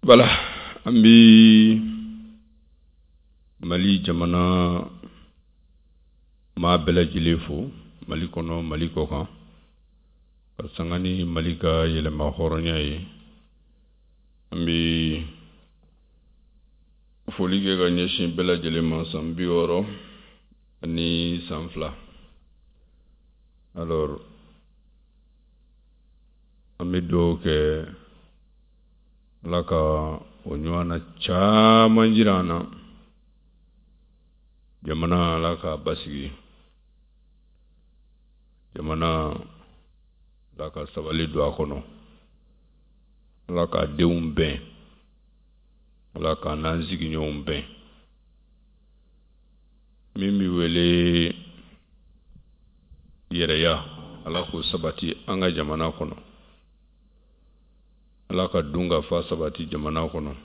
Voilà, ambi Mali jamana ma bela jilefo Mali kono Mali kokan sangani Mali ka yelema horonya ye ambi foli ke ga nyeshin bela jelema sambi oro ni sanfla. Alors ambi do ke laka onywana chama njirana jamana laka basigi jamana laka sabali do akono laka deumbe laka nanzigi nyombe mimi wele yereya alako sabati anga jamana kono alaka dunga fa sabati jamana kono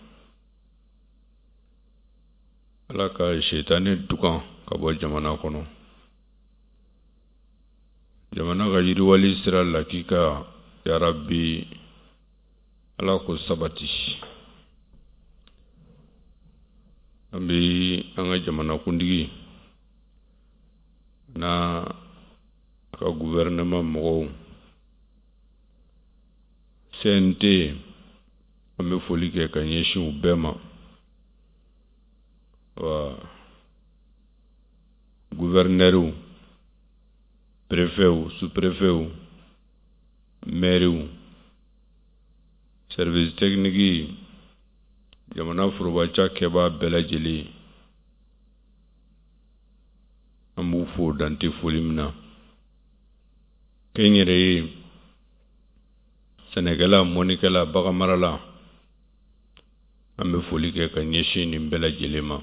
alaka shetani dukan kabo jamana kono jamana ga yiri wali sira lakika ya rabbi alako sabati ambi anga jamana kundigi na ka gouvernement mo CNT ame foli ke kanyeshi ubema wa gouverneur préfet sous-préfet maire service technique jamana furubacha keba belajeli amu fo dante folimna kenyere Senegala monikala bagamarala ambe foli ke kanyeshi ni belajeli ma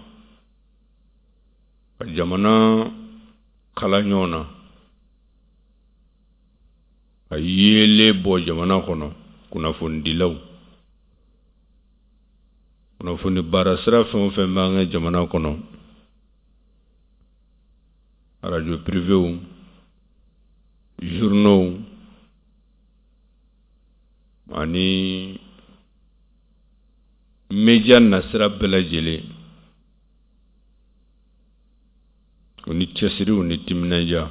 jamana kala nyona ayele bo jamana kono kuna fundilaw kuna fundi barasra fon manga jamana kono radio privé journaux ani media nasra belajele oni chesiri oni timnaja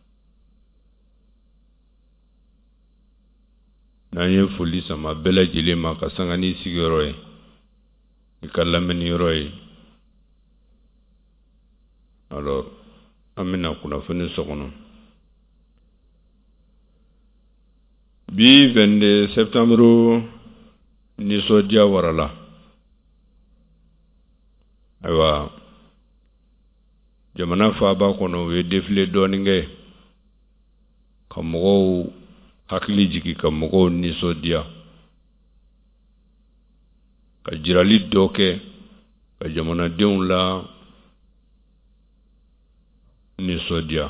nanye foli sama belajele makasangani sigoroe ikalameni roe. Alors amina kuna fene sokono bi 22 septembre ni sodia warala aywa jamana fa ba kono we défilé doninge kamo hakili jiki kamo ni sodia ka jirali doke ka jamana deun la ni sodia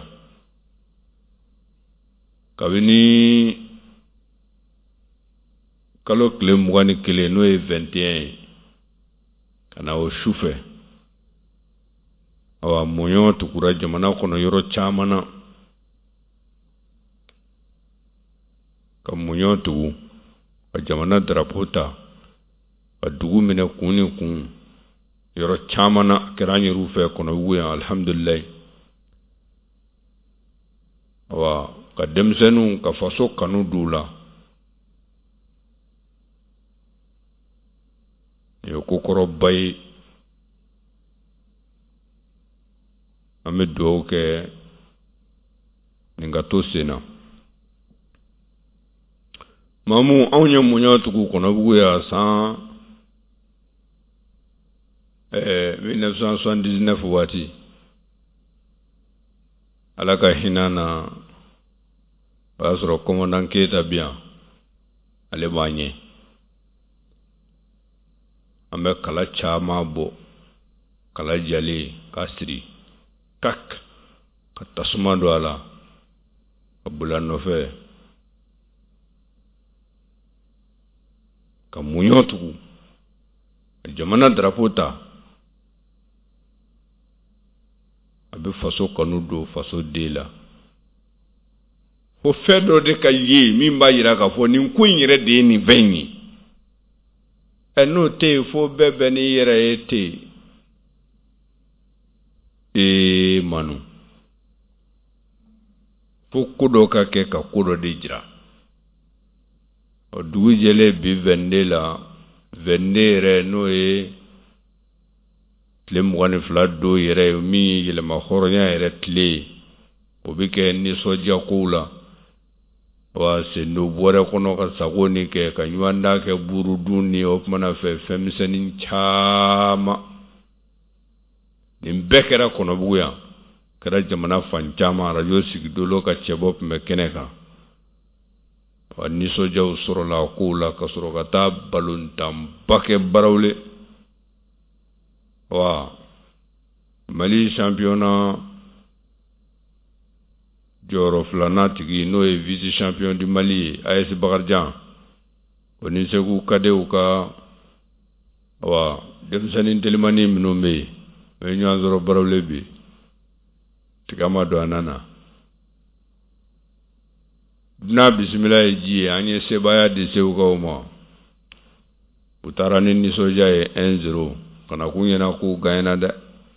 kabini kalo kile mwani kile no 21 kana o shufe awa moyo tukura jamana kono yoro chamana ka moyo tugu ka jamana drapota ka dugu mine kuni kun yoro chamana kiranyi rufe kono uwe alhamdulillah awa ka demsenu ka faso kanu dula yo kokoro bay ame do ke ninga to sena mamu awnya munya tuku kono buya sa 1979 wati alaka hinana pasro commandant Keita bien ale banye ambe kala chama bo kala jali kasri tak katasuma do ala abulano fe kamunyotu jamana drapota abe faso kanu do faso dela o fedo de kaye mi mba yira ka fo ni nkunyire de ni venyi no te fo bebe ni yere te manu fo kudo ka ke ka kudo de jira o dugu jele bi vende la vende re no tile mugani fila do yɛrɛ min yɛlɛma hɔrɔnya yɛrɛ tile o bɛ kɛ nisɔndiya kow la wa sendo bɔrɛ kɔnɔ ka sago ni kɛ ka ɲuwanda kɛ burudun ni o kumana fɛ fɛnmisɛnnin caman nin bɛɛ kɛra Kɔnɔbugu yan kɛra jamana fan caman radio sigidolo ka cɛbɔ tun bɛ kɛnɛ kan wa nisɔndiyaw sɔrɔla kow la ka sɔrɔ ka taa balontanba kɛ barawle wa Mali championnat jɔyɔrɔ filanan tigi n'o ye vice champion du Mali AS Bakarijan o ni Segu Kadew ka wa denmisɛnnin telimani minnu bɛ yen o ye ɲɔgɔn sɔrɔ barawle bi tigama don a nana n'a bisimila ye ji ye an ye sebaya di Segukaw ma u taara ni nisɔndiya ye 1-0 kana kun ɲɛna k'u gagnera dɛ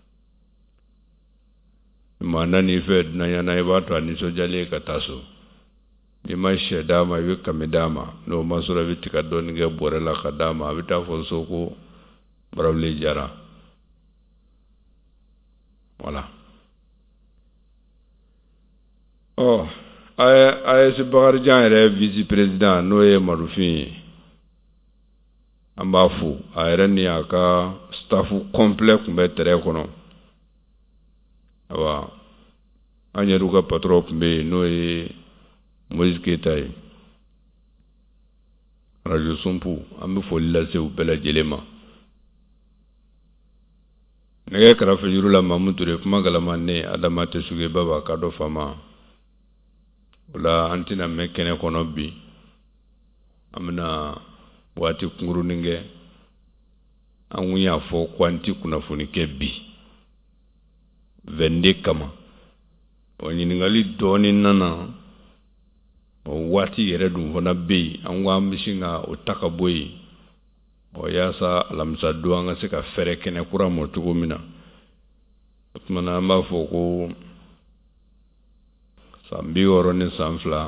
mana ni fɛ dunayana I b'a to a nisɔndiyalen ka taa so n'i ma sɛ d'a ma I bɛ kami d'a ma n'o ma sɔrɔ I bɛ tiga dɔɔni kɛ bɔrɛ la ka d'a ma a bɛ taa fɔ so ko barawle jara voilà AS Bakarijan yɛrɛ vice président n'o ye Marufin ye an b'a fo a yɛrɛ ni a ka staff complet tun bɛ terrain kɔnɔ awa an yɛrɛ ka patron tun bɛ yen n'o ye Moïse Keita ye radio Sumpu an bɛ foli lase u bɛɛ lajɛlen ma nɛgɛ kɛrɛfɛ juru la Mamu Ture kuma galama ne Adama Tesuge Baba ka dɔ fama o la an tɛna mɛn kɛnɛ kɔnɔ bi an bɛna waati kunkurunin kɛ an kun y'a fɔ ko an ti kunnafoni kɛ bi 22 kama o ɲininkali dɔɔni nana o waati yɛrɛ dun fana bɛ yen an ko an bɛ sin ka o ta ka bɔ yen o yaasa alamisa don an ka se ka fɛrɛ kɛnɛ kura mɔ cogo min na o tumana an b'a fɔ ko san 60 ni san 2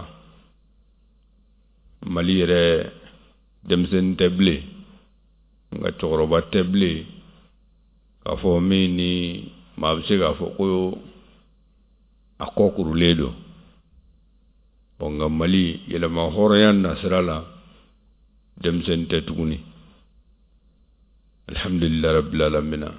Mali yɛrɛ denmisɛnnin tɛ bilen nka cɛkɔrɔba tɛ bilen k'a fɔ min ni maa bɛ se k'a fɔ ko a kɔ kurulen don nka Mali yɛlɛma hɔrɔnya nasira la denmisɛnnin tɛ tuguni alhamdulillah rabbil alamina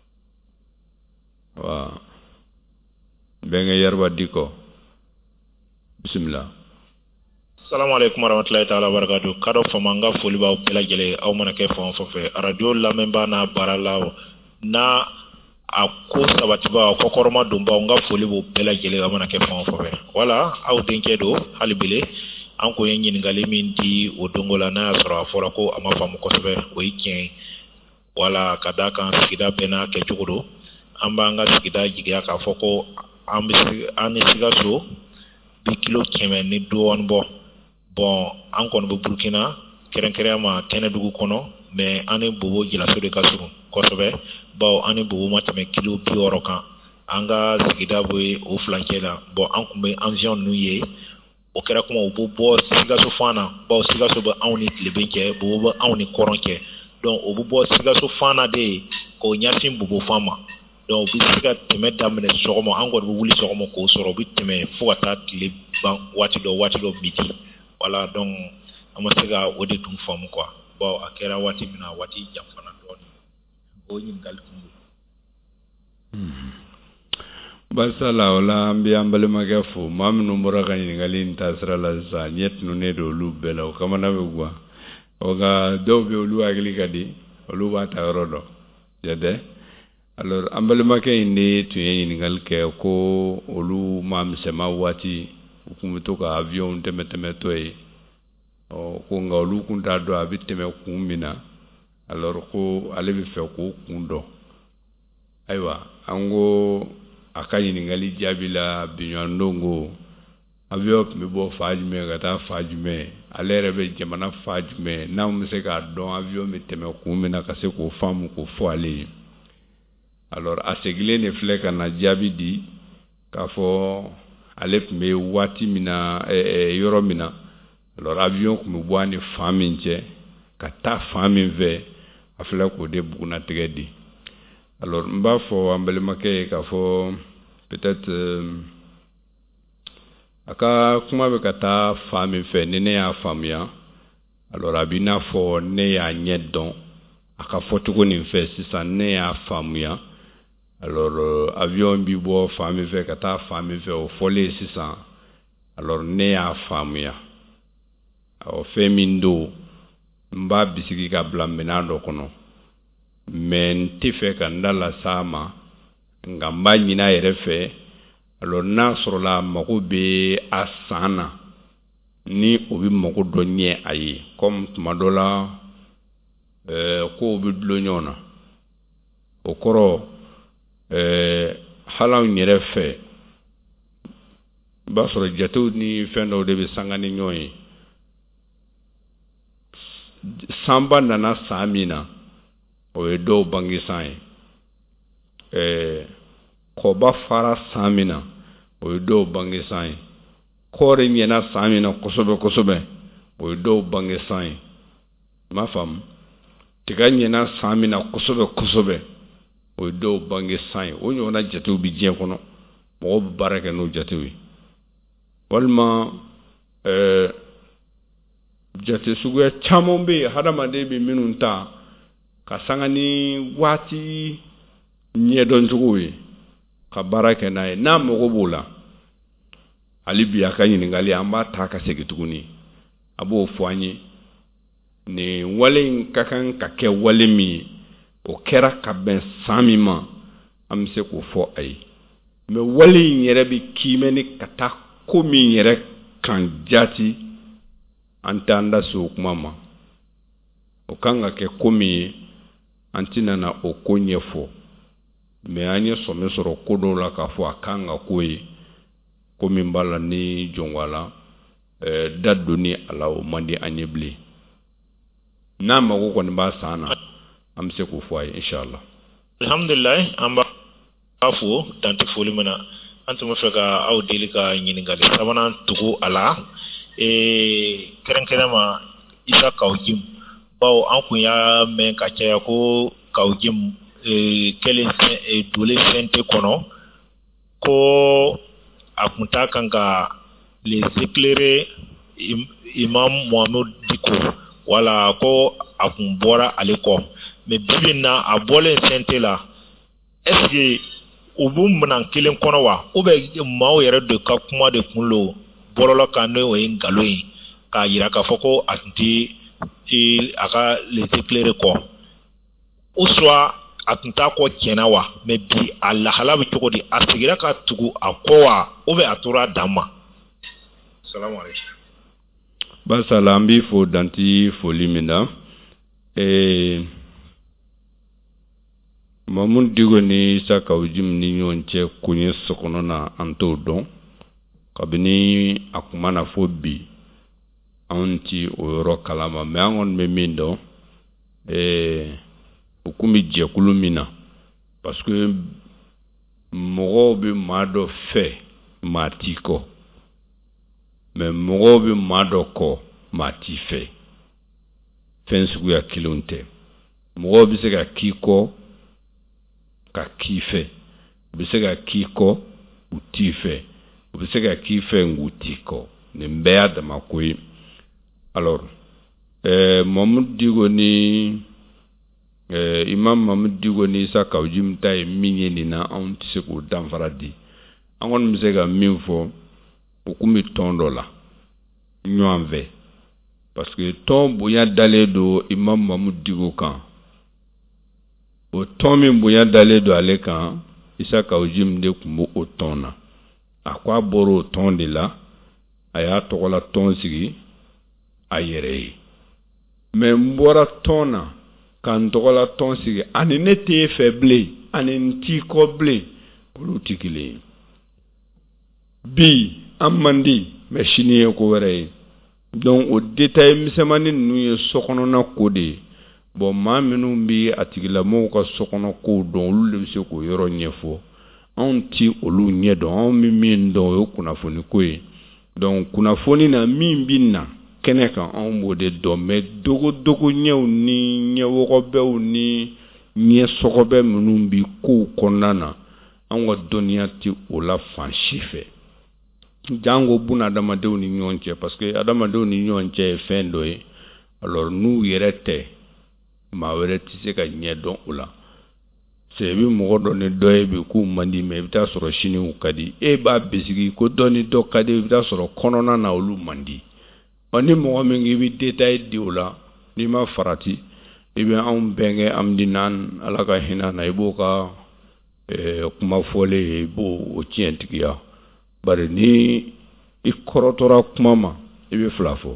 wa bɛnkɛ Yarba Diko bismillah. Assalamu alaikum warahmatullahi ta'ala wabarakatuh. Kado famanga foli ba bɛɛ lajɛlen aw mana kɛ fan fɛ radio lamɛnba n'a baara la na a ko sabatiba kɔkɔrɔma donba n ka foli b'o bɛɛ lajɛlen aw mana kɛ fan fɛ wala aw denkɛ don hali bile an ko ye ɲininkali min di o dongo la n'a y'a sɔrɔ a fɔra ko a ma faamu kosɛbɛ o ye tiɲɛ wala ka d'a kan sigida bɛɛ n'a kɛcogo don an b'an ka sigida jigiya k'a fɔ ko an ni Sikaso bi kilo 100 ni dɔɔni bɔ bon an kɔni bɛ Burkina kɛrɛnkɛrɛnya ma Tɛnɛdugu kɔnɔ mais an ni Bobo Jelaso de ka surun kosɛbɛ bawo an ni Bobo ma tɛmɛ kilo 60 kan an ka sigida bɛ o fulancɛ la bon an kun bɛ avion ninnu ye o kɛra kuma u bɛ bɔ Sikaso fan na bawo Sikaso bɛ anw ni Tileben cɛ Bobo bɛ anw ni Kɔrɔn cɛ donc o bɛ bɔ Sikaso fan na de k'o ɲɛsin Bobo fan ma donc u bɛ se ka tɛmɛ daminɛ sɔgɔma an kɔni bɛ wuli sɔgɔma k'o sɔrɔ u bɛ tɛmɛ fo ka taa tile ban waati dɔ midi voilà donc an ma se ka o de tun faamu quoi bon a kɛra waati min na waati janfana dɔɔni o ɲininkali tun don basala wala an bɛ an balimakɛ fo maa minnu bɔra ka ɲininkali in taasira la sisan ɲɛ tununnen don olu bɛɛ la o kamana bɛ guwa o ka dɔw bɛ olu hakili ka di olu b'a ta yɔrɔ dɔn jate alors an balimakɛ in de tun ye ɲininkali kɛ ko olu maa misɛnma waati u kun bɛ to ka avion tɛmɛtɔ ye ko nka olu kun t'a dɔn a bɛ tɛmɛ kun min na alors ko ale bɛ fɛ k'o kun dɔn ayiwa an ko a ka ɲininkali jaabi la biɲɔgɔndon ko avion mi bo fa jumɛn ka taa fa jumɛn ale yɛrɛ bɛ jamana fa jumɛn n'anw bɛ se k'a dɔn avion mi tɛmɛ kun min na ka se k'o faamu k'o fɔ ale ye alors a segilen de filɛ ka na jaabi di k'a fɔ ale tun bɛ waati min na yɔrɔ min na alors avion tun bɛ bɔ a ni fan min cɛ ka taa fan min fɛ a filɛ k'o de bugunatigɛ di alors n b'a fɔ an balimakɛ ye k'a fɔ peut-être a ka kuma bɛ ka taa fan min fɛ ni ne y'a faamuya alors a b'i n'a fɔ ne y'a ɲɛ dɔn a ka fɔcogo nin fɛ sisan ne y'a faamuya alors avion bi bɔ fan min fɛ ka taa fan min fɛ o fɔlen sisan alors ne y'a faamuya o fɛn min don n b'a bisigi ka bila minɛn dɔ kɔnɔ mais n tɛ fɛ ka n da las'a ma nka n b'a ɲini a yɛrɛ fɛ alors n'a sɔrɔla mago bɛ a san na ni o bɛ mago dɔ ɲɛ a ye comme tuma dɔ la kow bɛ dulon ɲɔgɔn na o kɔrɔ hali anw yɛrɛ fɛ i b'a sɔrɔ jatew ni fɛn dɔw de bɛ sanga ni ɲɔgɔn ye sanba nana san min na o ye dɔw bange san ye kɔba fara san min na o ye dɔw bange san ye kɔɔri ɲɛna san min na kosɛbɛ kosɛbɛ o ye dɔw bange san ye m'a faamu tiga ɲɛna san min na kosɛbɛ kosɛbɛ o ye dɔw bange san ye o ɲɔgɔnna jatew bɛ diɲɛ kɔnɔ mɔgɔw bɛ baara kɛ n'o jatew ye walima jate suguya caman bɛ yen hadamaden bɛ minnu ta ka sanga ni waati ɲɛdɔn cogo ye ka baara kɛ n'a ye n'a mago b'o la hali bi a ka ɲininkali an b'a ta ka segin tuguni a b'o fɔ an ye nin wale in ka kan ka kɛ wale min ye o kɛra ka bɛn san min ma an bɛ se k'o fɔ a ye mais wale in yɛrɛ bɛ kiimɛ ni ka taa ko min yɛrɛ kan jati an t'an da se o kuma ma o kan ka kɛ ko min ye an tɛna na o ko ɲɛfɔ mais an ye sɔmi sɔrɔ ko dɔw la k'a fɔ a kan ka ko ye ko min b'a la ni jɔnwala da donni a la o man di an ye bilen n'a mago kɔni b'a san na an bɛ se k'o fɔ a ye inshallah alhamdulillah an b'a fo dante foli min na an tun bɛ fɛ ka aw deli ka ɲininkali sabanan tugu a la kɛrɛnkɛrɛn ma Isa Kawujim bawo an kun y'a mɛn ka caya ko Kawujim kelen dole fɛnte kɔnɔ ko a kun t'a kan ka les éclairer imam Mohamed Diko wala ko a kun bɔra ale kɔ mais bibi na a bɔlen fɛnte la est-ce que u b'u minan kelen kɔnɔ wa ou bien maaw yɛrɛ de ka kuma de kun lo bɔlɔlɔ kan n'o ye nkalon ye k'a yira k'a fɔ ko a tun tɛ a ka les éclairer kɔ ou soit a tun t'a kɔ tiɲɛna wa mais bi a lahala bɛ cogo di a sigira ka tugu a kɔ wa ou bien a tora a dan ma salamu aleykum basala an b'i fo danti foli min na Mamun Digo ni Isa Kawujim ni ɲɔgɔn cɛ kun ye sokɔnɔ na an t'o dɔn kabini a kuma na fo bi an ti o yɔrɔ kalama mais an kɔni bɛ min dɔn u kun bɛ jɛkulu min na parce que mɔgɔw bɛ maa dɔ fɛ maa t'i kɔ mais mɔgɔw bɛ maa dɔ kɔ maa t'i fɛ fɛn suguya kelenw tɛ mɔgɔw bɛ se ka k'i kɔ ka k'i fɛ u bɛ se ka k'i kɔ u t'i fɛ u bɛ se ka k'i fɛ nk'u t'i kɔ nin bɛɛ y'a dama ko ye alors Mamadou Digo ni Imam Mamadou Digo ni Isa Kawujim ta ye min ye nin na anw tɛ se k'o danfara di an kɔni bɛ se ka min fɔ u kun bɛ tɔn dɔ la ɲɔgɔn fɛ parce que tɔn bonya dalen don Imam Mamadou Digo kan o tɔn min bonya dalen don ale kan Isa Kawujim de kun b'o o tɔn na a ko a bɔra o tɔn de la a y'a tɔgɔla tɔn sigi a yɛrɛ ye mais n bɔra tɔn na ka n tɔgɔla tɔn sigi ani ne t'e fɛ bilen ani n t'i kɔ bilen olu tɛ kelen ye bi an man di mais sini ye ko wɛrɛ ye donc o détail misɛnmanin ninnu ye sokɔnɔna ko de ye bon maa minnu bi a tigilamɔgɔw ka sokɔnɔ kow dɔn olu de bɛ se k'o yɔrɔ ɲɛfɔ anw ti olu ɲɛ dɔn anw mi min dɔn o ye kunnafoni ko ye donc kunnafoni na min bi na kɛnɛ kan anw b'o de dɔn mais dogo ɲɛw ni ɲɛwɔgɔbɛw ni ɲɛsɔgɔbɛ minnu bi kow kɔnɔna na anw ka dɔnniya ti o la fan si fɛ jango buna adamadenw ni ɲɔgɔn cɛ parce que adamadenw ni ɲɔgɔn cɛ ye fɛn dɔ ye alors n'u yɛrɛ tɛ maa wɛrɛ ti se ka ɲɛ dɔn o la c'est bi mɔgɔ dɔ ni dɔ ye bi k'u man di mais i bɛ taa sɔrɔ sini u ka di e b'a bisigi ko dɔ ni dɔ ka di i bɛ taa sɔrɔ kɔnɔna na olu man di ni mɔgɔ min k'i bɛ détail di o la n'i ma farati i bɛ anw bɛnkɛ Amdinan ala ka hinɛ na i b'o ka kuma fɔlen ye i b'o o tiɲɛtigiya bari ni i kɔrɔtɔra kuma ma i bɛ fila fɔ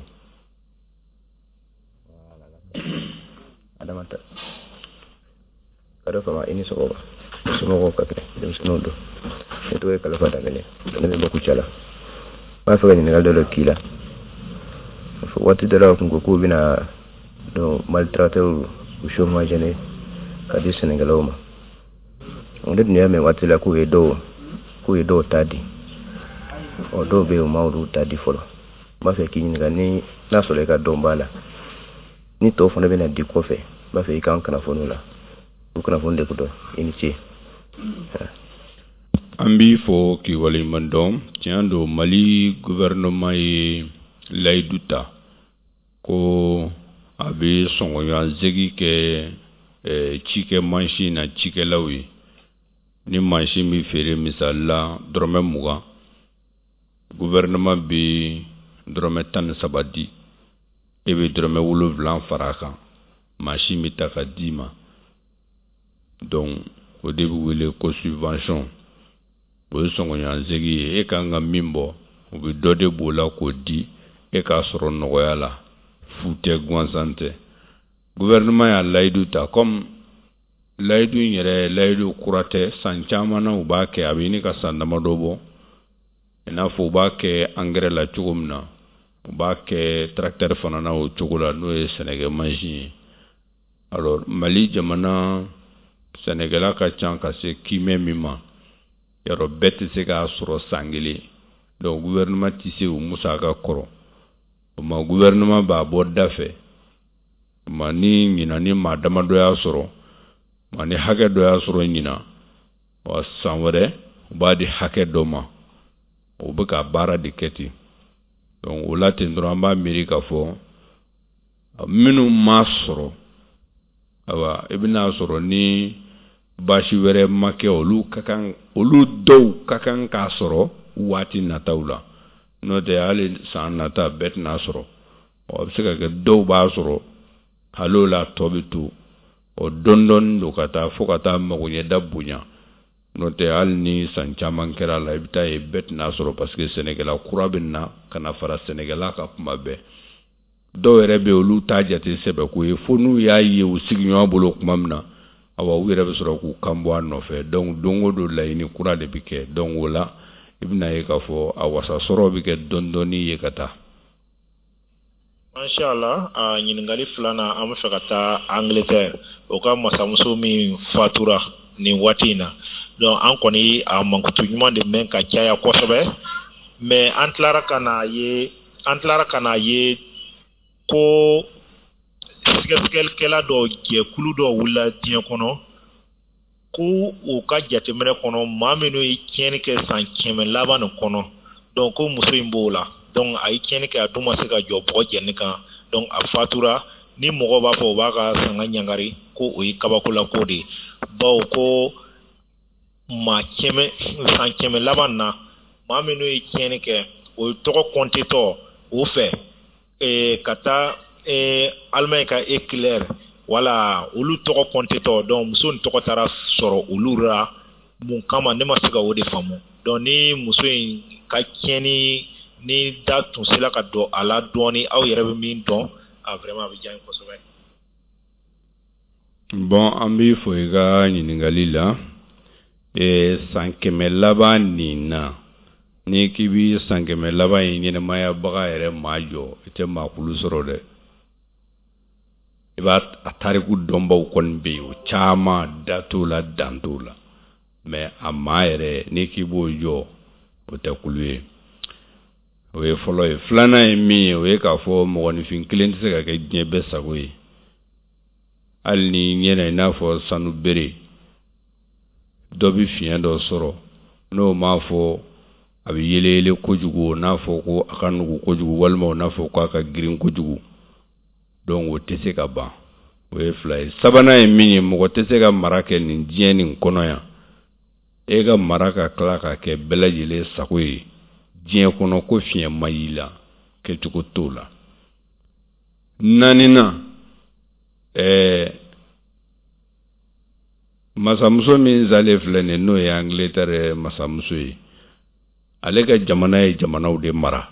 adamata kada fama ini sogoba sogoba kakre dem sonodo eto e kala fada gane ne be kuchala ba fa ni ngal do kila wati dara ko bina do maltraité o chômage ne kadi Senegaloma on de ne me wati la ku edo tadi o do be o mawdu tadi folo ba fa kini ngani na sole ka do mbala ni to fona be na di ko fe ba fa kan kana fonu la ku kana fonu de ko do initié ambi fo ki wali mandom tiando Mali gouvernement yi layduta ko abi songo yan zegi ke chike machine na chike lawi ni machine mi fere misalla drome muga gouvernement bi drome tan sabadi ebe drome wulu blanc faraka machine mi takadima donc au début wele ko subvention o songo yan zegi e kanga mimbo o bi dode bola ko di e ka soro nogoya la fute gwansante gouvernement ya laydu ta comme laydu yere laydu kurate sancamana u ba ke abini ka sandama dobo ina fo ba ke engrais la chugumna u ba ke tracteur fanana o chugula no e Sénégal machine alors Mali jamana Sénégal ka chan ka se kimé mima yaro beti se ka soro sangili donc gouvernement tissé ou Moussa ka koro ma gouvernement ba bodda fe mani nyina ni madama do ya soro mani hake do ya soro nyina wa sanwere ba di hake do ma o be ka bara de keti donc o la tendro amba Amerika fo minu ma soro awa ibina soro ni bashi were make olu dow kakan ka soro wati natawla no de ali san nata bet na soro o se ka dow ba soro halola tobitu o dondon do kata fokata magunye dabunya no te al ni san chaman kera la ibita e bet na soro parce que Sénégal kurabinna kana fara Sénégal ka kuma be do rebe olu tajati sebe ko e fonu ya yi o signyo bolo kuma mna awa wira be soro ku kambo no fe donc dongo do la ini kura de bike donc wala ibna ye ka fo awasa soro bike dondoni ye kata Inshallah a nyingali fulana am fekata Angleterre o ka masamuso mi fatura ni watina donc an koni a mankutu nyuma de men ka caya kosobe mais antlara kana ye ko sigaskel kela do je kulu do wula tiyan kono ko o ka jatemere kono mameno yi kene ke san keme laban kono donc ko muso imbola donc ay kene ke aduma se ka jo bo jenne kan donc a fatura ni mogo ba fo ba ka sanga nyangari ko o yi kabakula ko de bawo ko ma keme san keme laban na mameno yi kene ke o toko kontito o fe kata Allemagne ka éclair wala olu toko kontito donc muso n toko tara soro olu ra mun kama ne ma se ka o de famu donc ni muso in ka keni ni da tun sela ka do ala doni aw yɛrɛ bɛ min dɔn a vraiment bi jan kosɛbɛ bon an bi fo i ka ɲininkali la san kɛmɛ laban nin na ni kibi sangeme laba yin maya baga yere majo ite makulu soro de iba atariku domba kon be o chama datula dantula me amayere ni kibo yo otakuluye we follow flana emi we ka fo mo ni fin client se ka ke nyebe sagoyi alni nyene na fo sanu bere dobi fiyan do soro no ma fo abi yelele kojugo na fo ko akanugo kojugo walma na fo ko aka green kojugo don wo tese ka ba we fly sabana emi mo tese ka marake ni jeni kono ya ega maraka klaka ke belajile sagoyi jien kono ko fiyan mayila ke tuko tola nanina masamuso min zale flene no ya Angleterre masamuso yi alega jamana de mara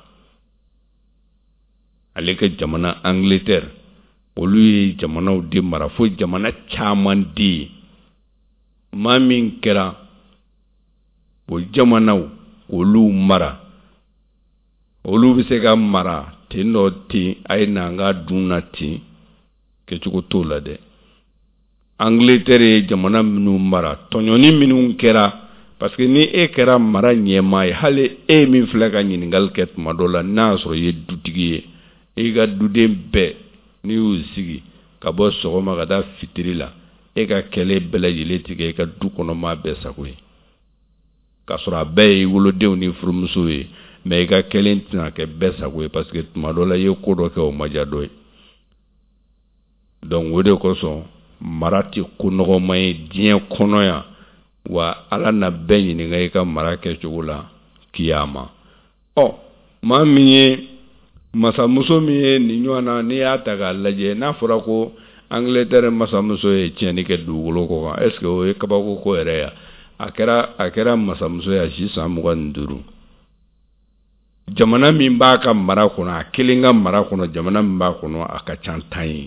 alega jamana Angleterre olu yi jamana de mara fo jamana chaman di mamin kera o jamana olu mara olu bi se ka mara tino ti ay nanga duna ti ke chuko tola de Angleterre jamana minu mara tonyoni minu kera parce que ni e kera mara nyema hale e min flaga nyingal ket madola nasro ye dutigi e ga duden be ni usigi ka bo sogoma ga da fitrila e ga kele belajile tige ka du kono ma be sakoy ka sura be wolo de ni frumuso e me ga kele ntina ke be sakoy parce que madola ye kodo ke o majado donc wode ko so marati kunogo may dien kono ya wa ala na benyi ni ngai ka marake chugula kiyama mami masamuso mi ni nyona ni ataga laje na fura ko Angleterre masamuso e tieni ke dugulo ko est ce que o e kabako ko ere akera masamuso ya shi samu nduru jamana mi ba ka mara kono akilinga mara kono jamana mi ba kono akachantai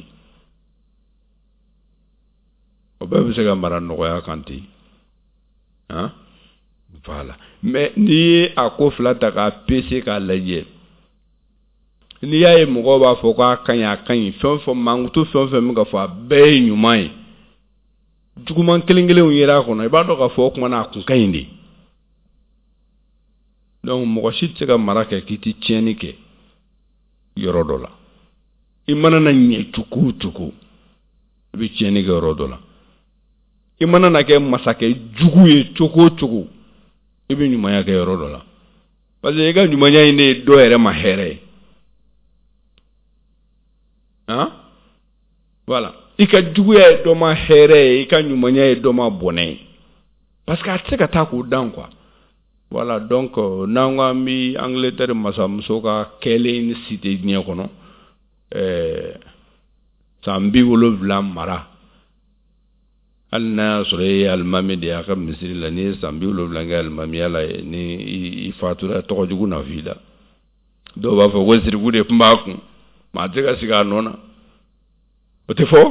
obabu se ga mara no ya kanti voilà mais ni akofla ta ka pc ka laje ni yae mo ba fo ka kanya kan fo mangutu fo mga fo be nyumai duguman kelingele yira ko na ba do ka fo kuma na kun kayindi donc mo shit se ga mara ka kiti tieni ke yorodola imana na nye tuku bi tieni ke yorodola imana na ke masake jugu ye choko ibi nyuma ya ke yorodola parce que ga nyuma nya ine do ere ma here voilà ika jugu ye do ma here ika nyuma nya ye do ma bonne parce que atseka ta ko dan quoi voilà donc nangwa mi Angleterre masamuso ka kele ni cité nya kono sambi wolo vla mara alna sore almami de aka misiri la ni sambi wolo vla ngal almami ala ni ifatura to jugu na vida do ba fo wesiri gude pambaku ma tega siga nona ote fo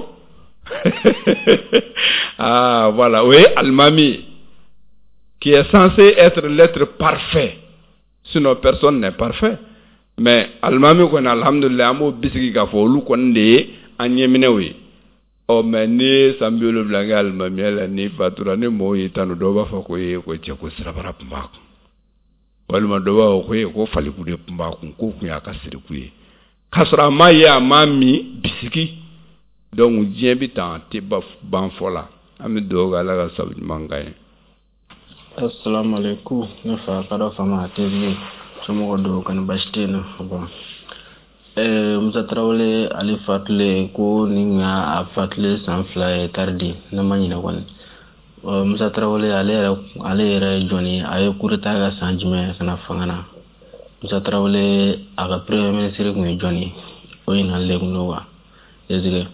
voilà oui almami qui est censé être l'être parfait sinon personne n'est parfait mais almami ko na alhamdulillah mo bisigi ka fo lu ko nde anyemine we mais ni sambiolo blanga almami ala ni fatura ni mo yitanu do ba fa ko ye ko che ko sirabara pambako walma do ba ko fali ku de pambako ko ku ya kasiri ku ye kasra maya mami bisigi donc dien bi tan te ba ban fola ami do ga la ga sabu mangay. Assalamu alaikum na fa kada fama tv somo do kan bastena bon Musa Traoré ali fatle ko ninga a fatle sanfla tardi na manyina wan Musa Traoré ale joni ay kurita ga sanjime sana fangana Musa Traoré aga premier ministre ko joni o ina legno wa ezige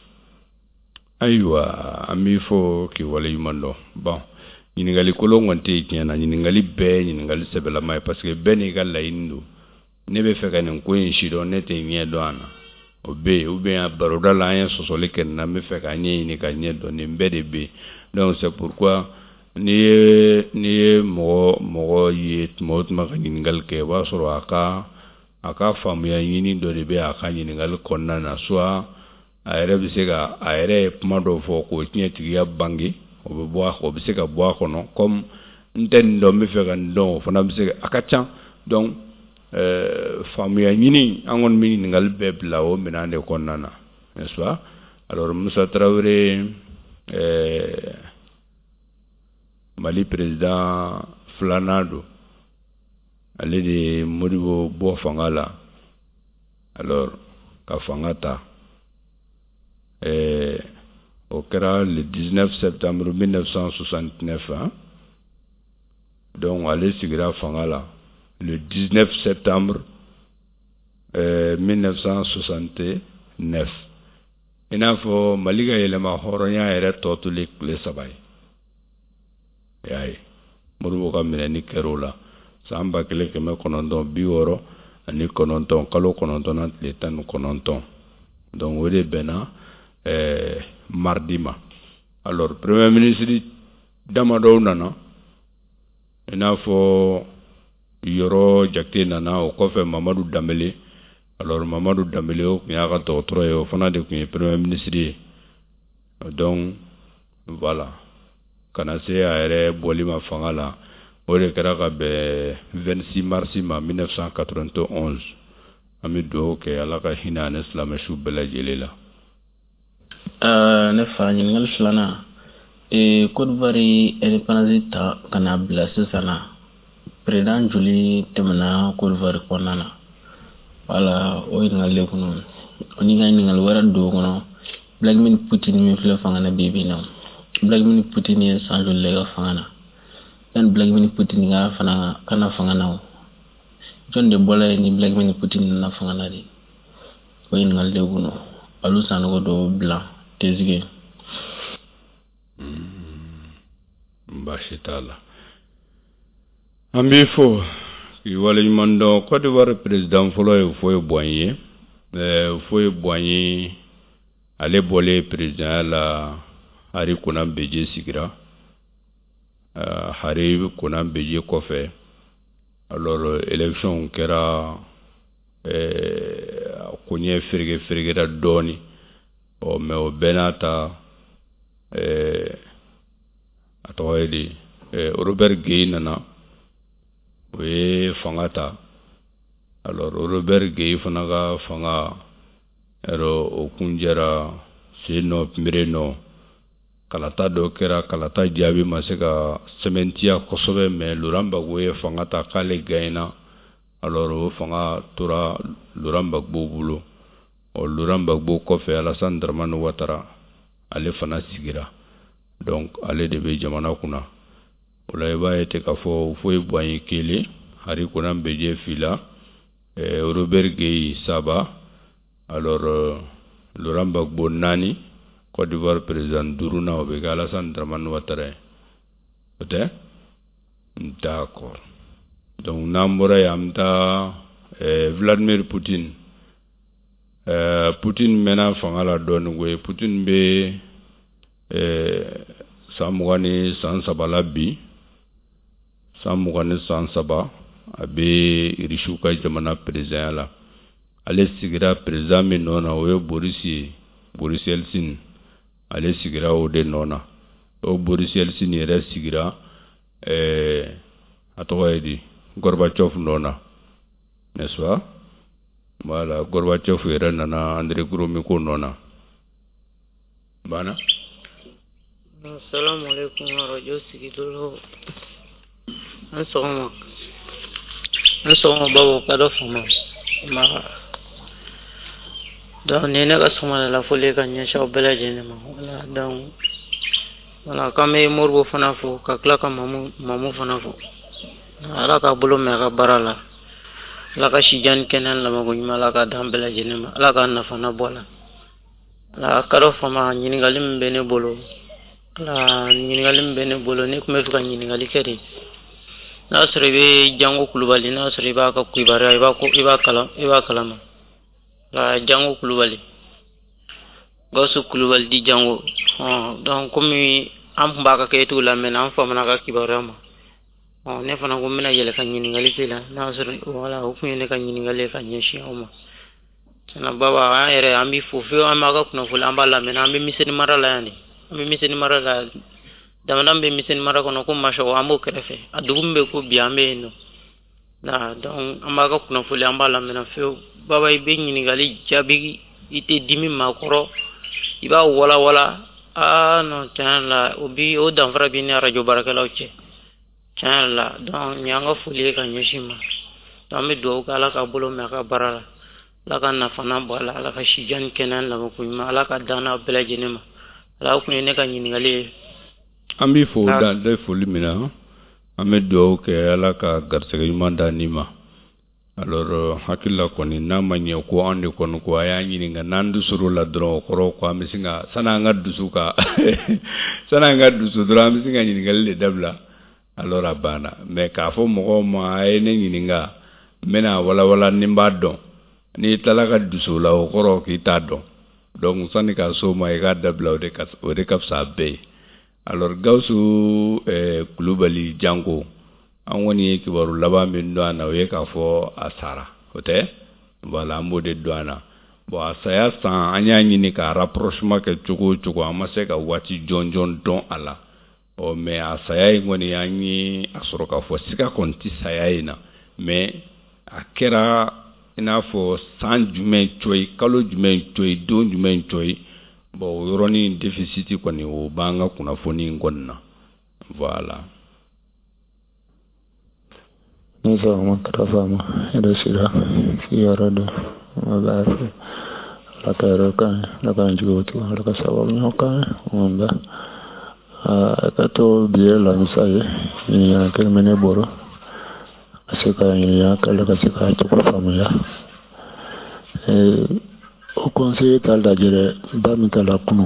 aywa ami fo ki wala yumando bon ñingali ko lo ngonte tiena ñingali be ñingali sebela may parce que beni galla indu nebe feka nen ko en shido nete nyedo ana obe a baroda la en sosole ken na me feka nyi ni ka nyedo ni mbede be donc c'est pourquoi ni mo yi mo ma ɲininkali kɛ b'a sɔrɔ a ka faamuya ɲini dɔ de bɛ a ka ɲininkali kɔnɔna na soit a yɛrɛ bɛ se ka a yɛrɛ kuma dɔ fɔ k'o tiɲɛtigiya bange o bɛ se ka bɔ a kɔnɔ comme n tɛ nin dɔn n bɛ fɛ ka nin dɔn o fana bɛ se ka a ka ca donc faamuya ɲini an kɔni bɛ ɲininkali bɛɛ bila o minɛn de kɔnɔna na n'est-ce pas alors Musa Tarawele Mali président filanan don ale de Modibo bɔ fanga la alors ka fanga ta au kɛra le 19 septembre 1969 hein? Donc ale sigira fanga la le 19 septembre 1969 i n'a fɔ Mali ka yɛlɛma hɔrɔnya yɛrɛ tɔ tolen tile 3 ye y'a ye Modibo ka minɛni kɛr'o la san 1969 kalo 9 na tile 19 donc o de bɛnna mardi ma alors premier ministre damadɔw nana i n'a fɔ Yɔrɔ Jakite nana o kɔfɛ Mamadu Dambele alors Mamadu Dambele o tun y'a ka dɔgɔtɔrɔ ye o fana de tun ye premier ministre ye donc voilà kana se a yɛrɛ bɔli ma fanga la o de kɛra ka bɛn 26 mars ma 1991 an bɛ dugawu kɛ Ala ka hinɛ ani silamɛsu bɛɛ lajɛlen la ne fa ɲininkali filanan Côte d'Ivoire indépendance ta kana bila sisan na président joli tɛmɛna Côte d'Ivoire kɔnɔna na wala o ɲininkali de kɔnɔ o ni ka ɲininkali wɛrɛ don kɔnɔ Vladimir Poutine min filɛ fanga na bi bi in na Vladimir Poutine ye san joli le ka fanga na yani Vladimir Poutine ka kana fanga na jɔn de bɔla yen ni Vladimir Poutine na fanga na de o ɲininkali de kɔnɔ olu sanogo dɔ bila tezige baasi t'a la an b'i fo k'i waleɲuman dɔn Côte d'Ivoire président fɔlɔ ye Foyi Boigny Foyi Boigny ale bɔlen présidenya la Hari Konan Beje sigira Hari Konan Beje kɔfɛ alors élection kɛra ko ɲɛ ferigera dɔɔni mais o bɛɛ n'a ta a tɔgɔ ye di Robert Gueye nana o ye fanga ta alors Robert Gueye fana ka fanga o kun jɛra sen nɔ pinbere nɔ kalata dɔ kɛra kalata jaabi ma se ka sɛmɛntiya kosɛbɛ mais Laurent Gbagbo ye fanga ta k'ale gagnera alors o fanga tora Laurent Gbagbo bolo Laurent Gbagbo kɔfɛ Alassane Dramane Ouattara ale fana sigira donc ale de bɛ jamana kunna o la i b'a ye ten k'a fɔ Foyi Boigny kelen Hari Konan Beje fila Robert Gueye saba alors Laurent Gbagbo 4 Côte d'Ivoire président 5 na o bɛ kɛ Alassane Dramane Ouattara ye o tɛ d'accord donc n'an bɔra yen an bɛ taa Vladimir Poutine Poutine mɛnna fanga la dɔɔni koyi Poutine bɛ san 20 ni san 3 la bi san 20 ni san 3 a bɛ Irisiw ka jamana présidenya la ale sigira président min nɔ na o ye Boris Yeltsin ale sigira o de nɔ na o Boris Yeltsin yɛrɛ sigira a tɔgɔ ye di Gorbachev nɔ na n'est-ce pas voilà Gorbachev yɛrɛ nana Andrei Gromyko nɔ na bana Assalamu alaikum radio sigidolo an sɔgɔma bawo ka dɔ fama ma donc ne ka sɔgɔma la fɔli ka ɲɛsin aw bɛɛ lajɛlen ma wala donc wala k'an bɛ Modibo fana fo ka tila ka mamu fana fo Ala ka bolo mɛn a ka baara la Ala ka sijani kɛnɛ lamako ɲuman Ala ka d'an bɛɛ lajɛlen ma Ala ka nafa na bɔ la la ka dɔ fama ɲininkali min bɛ ne bolo ne tun bɛ fɛ ka ɲininkali kɛ de n'a sɔrɔ i bɛ Jango Kulubali n'a sɔrɔ i b'a ka kibaruya i b'a kalama la Jango Kulubali Gawusu Kulubali di Jango donc comme am ba ka ketu la men am fa mana ka kibarama ne fana ko mina yele kan yin ngali sila na sur wala ko ne kan yin ngali kan yeshi oma sana baba ere ambi fufu amaga kuna fula ambala men ambi miseni mara la yani ambi miseni mara la damadam be miseni mara kono ko masho ambo krefe adugumbe ko biambe no na donc amaga kuna fula ambala men fe baba ibe yin ngali jabi ite dimi makoro iba wala no tanla obi o danfara bi ni radio barakalaw che tanla donc nyanga fuli kan yoshima tambe do kala ka bolo me ka barala la kan na fana bala la ka shijan kenan la ko ma ala ka dana bela jinema la ko ne ka nyini ngale ambi fo da de fuli mina ame do ke ala ka garsega manda nima alors hakilla ko ni namanye ko ande kono ko aya nyini nga nandu suru la dro koro ko amisinga sana ngaddu suka sana ngaddu sudra amisinga nyini ngalle dabla alors abana me ka fo mo ma ay ne nyini nga mena wala nimba do ni talaka dusu la koro ki tado donc sani ka so ma ga dabla o de kap sa be alors gawsu kulubali jango an woni kibaru laba min do ana we ka fo asara hote wala mbode do ana bo asaya san anya nyini ka rapprochement ke chugo amase ka wati jonjon don ala o me asaya ngoni anyi asoro ka fo sika konti saya ina me akera ina fo san jumen choi kalo jumen choi don jumen choi bo yoroni deficit ko ni o banga kuna foni ngonna voilà. Nisa makarafama ida shira siyarado magafi laka njuti laka sababu nyoka umba akato biela misaye ya kelmene boro asika ya kala kasika tukufamu ya o conseiller tal da jere ba mi kala kunu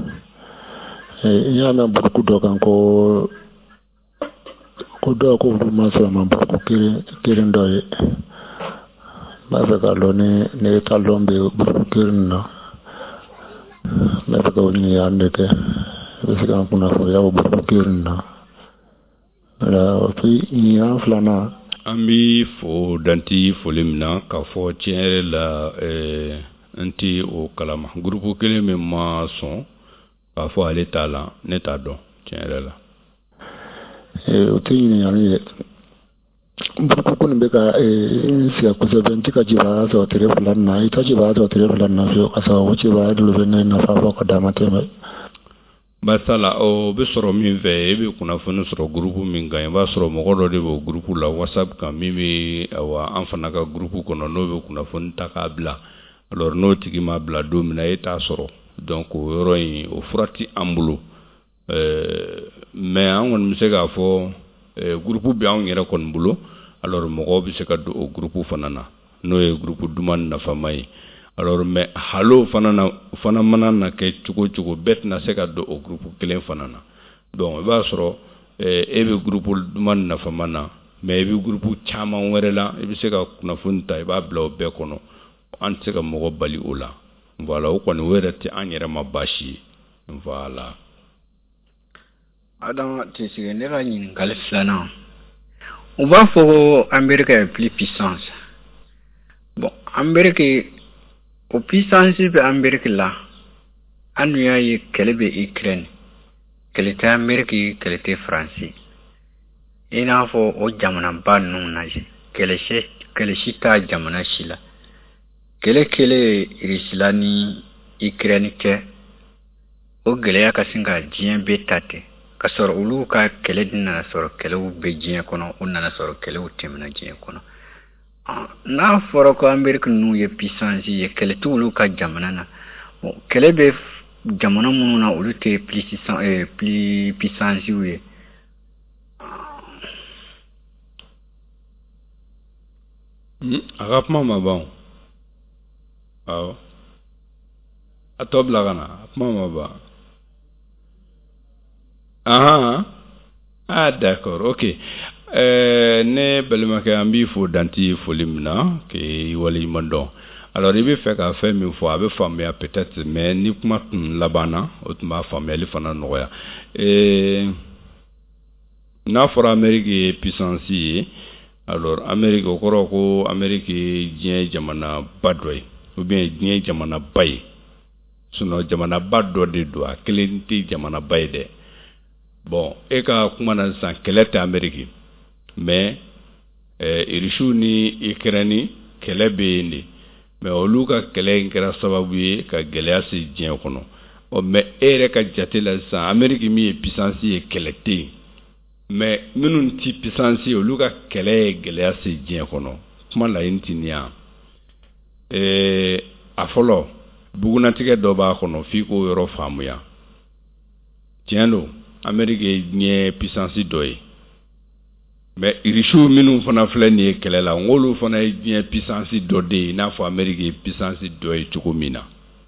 ya na beaucoup dokan ko do ko ma so ma ko kirin do ba ka lo ne talombe bu kirin no ba ka woni ya ndeke be ka kuna fo ya bu kirin no la fi ya flana ambi fo danti folimna ka fo tiere la anti o kalama groupe kele me ma son ka fo ale tala ne ta do tiere la o tini yani buku kun be ka sia ko se bentika jiba so tere fulan na ita jiba so tere fulan na so asa o jiba do be na fa fa ko damate me basala o be soro min ve e be kuna funu soro groupe min ga ba soro mo godo de bo groupe la whatsapp ka mimi awa anfana ka groupe kono no be kuna funu takabla alors no tigi ma bla do mina eta soro donc o yoro yi o furati ambulo mais on ne sait pas fo groupe bi on yere kon bulo alors mo bi se ka do groupe fanana no e groupe duman na famay alors mais halo fana manana ke chugo bet na se ka do groupe kelen fanana donc ba soro e be groupe duman na famana mais bi groupe chama were la e bi se ka kuna funta e ba blo be kono an se ka mo bali ola voilà o kon were ti an yere ma bashi voilà. Adam tisige ne la nyin galflana on va pour Amérique est plus puissance bon Amérique au puissance de Amérique là anuya yi kelebe Ukraine kelete Amérique kelete France ina fo o jamana ban nun naje keleshita jamana shila kele risilani Ukraine ke o gele ya kasinga jien betate kasoro ulu ka kele dina soro kele u bejien kono unana soro kele u temna jien kono na foro ko America nu ye puissance ye kele tu ulu ka jamana na kele be jamana munu na ulu te plus puissance ye agap mama bon aw atobla gana mama ba d'accord, ok. Ne belma ke ambi fo danti folimna ke wali mando. alors il veut faire qu'à faire une fois avec famille peut-être mais ni kuma labana autrement famille il fana noya et na for Amérique puissance alors Amérique ko Amérique dien jamana badway ou bien dien jamana bay suno jamana baddo de do kelenti jamana bay de bon e ka kuma na san kelete Amérique mais irishu ni Ukraine kelebe ni mais olu ka kele ngera sababu ye ka gelea si dien kono o mais ere ka jate la san Amérique mi puissance ye kelete mais minun ti puissance olu ka kele gelea si dien kono kuma la intinia a folo buguna tige do ba kono fi ko yoro famuya tiendo Amérique ni puissance doy mais irishu minun fana fleni kele la ngolu fana ni puissance dodé na fo Amérique puissance doy chukumina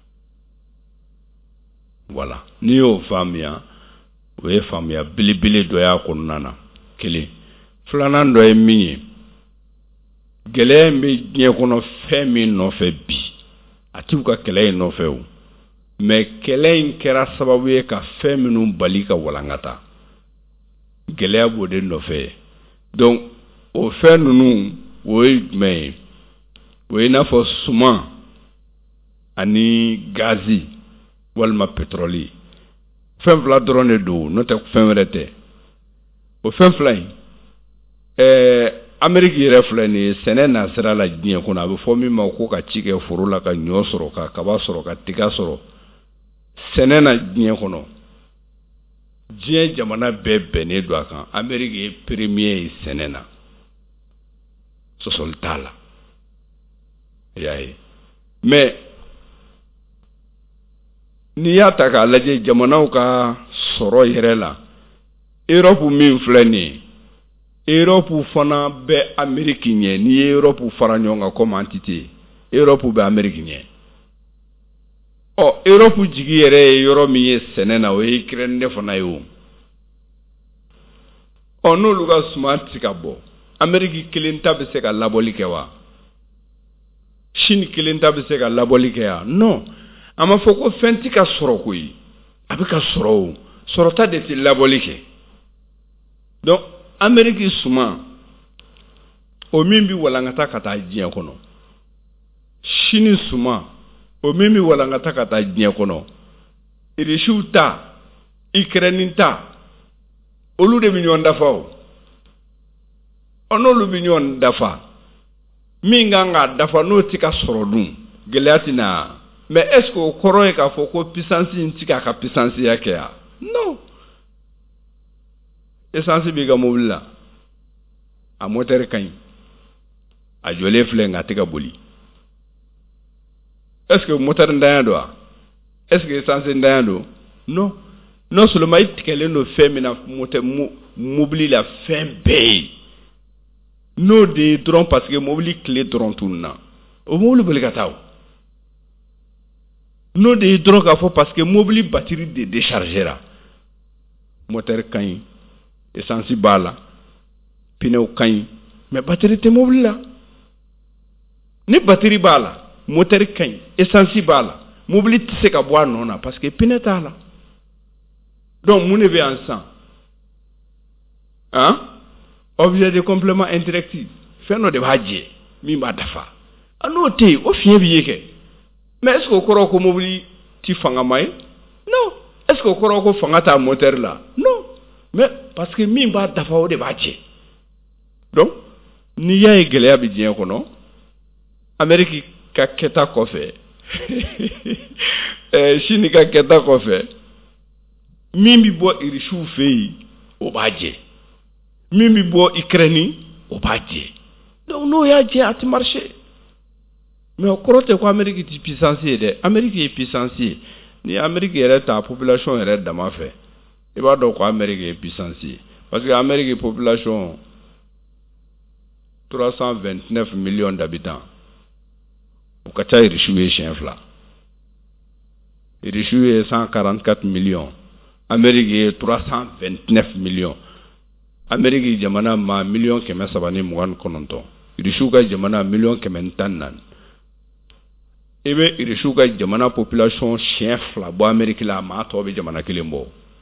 voilà ni o famuya we famuya bilibili doya konana kele flanan doy minyi gele mbe nye kono femi no fe bi atibuka kele no fe o mais kele kera sababu ye ka femi no balika walangata gele abode no fe donc au fait nous oui mais oui na fo suma ani gazi walma pétrole fem fla drone do no te fem rete au fem fly Amérique yɛrɛ filɛ ni sɛnɛ na sira la diɲɛ kɔnɔ a bɛ fɔ min ma ko ka ci kɛ foro la ka ɲɔ sɔrɔ ka kaba sɔrɔ ka tiga sɔrɔ sɛnɛ na diɲɛ kɔnɔ diɲɛ jamana bɛɛ bɛnnen don a kan Amérique ye premier ye sɛnɛ na sɔsɔli t'a la y'a ye mais n'i y'a ta k'a lajɛ jamanaw ka sɔrɔ yɛrɛ la Europe min filɛ nin ye Europe fana bɛ Amérique ɲɛ ni Europe fara ɲɔgɔn kan comme entité Europe bɛ Amérique ɲɛ Europe jigi yɛrɛ ye yɔrɔ min ye sɛnɛ na o ye Ukraine de fana ye o n'olu ka suma ti ka bɔ Amérique kelen ta bɛ se ka labɔli kɛ wa Chine kelen ta bɛ se ka labɔli kɛ ya non a ma fɔ ko fɛn ti ka sɔrɔ koyi a bɛ ka sɔrɔ o sɔrɔta de tɛ labɔli kɛ donc Amérique suma o min bi walangata ka taa diɲɛ kɔnɔ Chine suma o min bi walangata ka taa diɲɛ kɔnɔ Russie ta Ukraine ta olu de bi ɲɔgɔn dafa o n'olu bi ɲɔgɔn dafa min kan ka dafa n'o ti ka sɔrɔ dun gɛlɛya ti na mais est-ce que o kɔrɔ ye k'a fɔ ko puissance in ti ka puissance ya kɛ ya non essence bi ga mobile la a moteur kañ a jole fle nga tiga boli est-ce que moteur ndaya do est-ce que essence ndaya do non non seulement itikele no femina moteur mobile la fembe no de drone parce que mobile clé drone tourna o mobile boli kataw no de drone ka fo parce que mobile batterie de déchargera moteur kañ essence bala pneu kañ mais batterie te mobile la ni batterie bala moteur kañ essence bala mobile ti se ka boire non parce que pneu ta la donc mon est ensemble hein objet de complément interactif fait no de badje mi ba dafa anote o fien bi yeke mais est-ce que ko ko mobile ti fanga may non est-ce que ko fanga ta moteur la non mais parce que min ba dafa o de badje donc ni yaay gele abi dien ko no Amérique ka keta ko fe Chine ka keta ko fe min bi bo irishu fe o badje min bi bo Ukraine o badje donc no ya je at marché mais okorote ko Amérique ti puissance de Amérique est puissance ni Amérique est ta population est dama fait il va donc Amérique est puissance parce que Amérique est population 329 millions d'habitants au Qatar il est chien fla il est 144 millions Amérique est 329 millions Amérique jamana ma million keme sabani mugan kononto il est jamana million keme tannan ebe irisu ka jamana population chien fla bo Amerique la ma to be jamana kilembo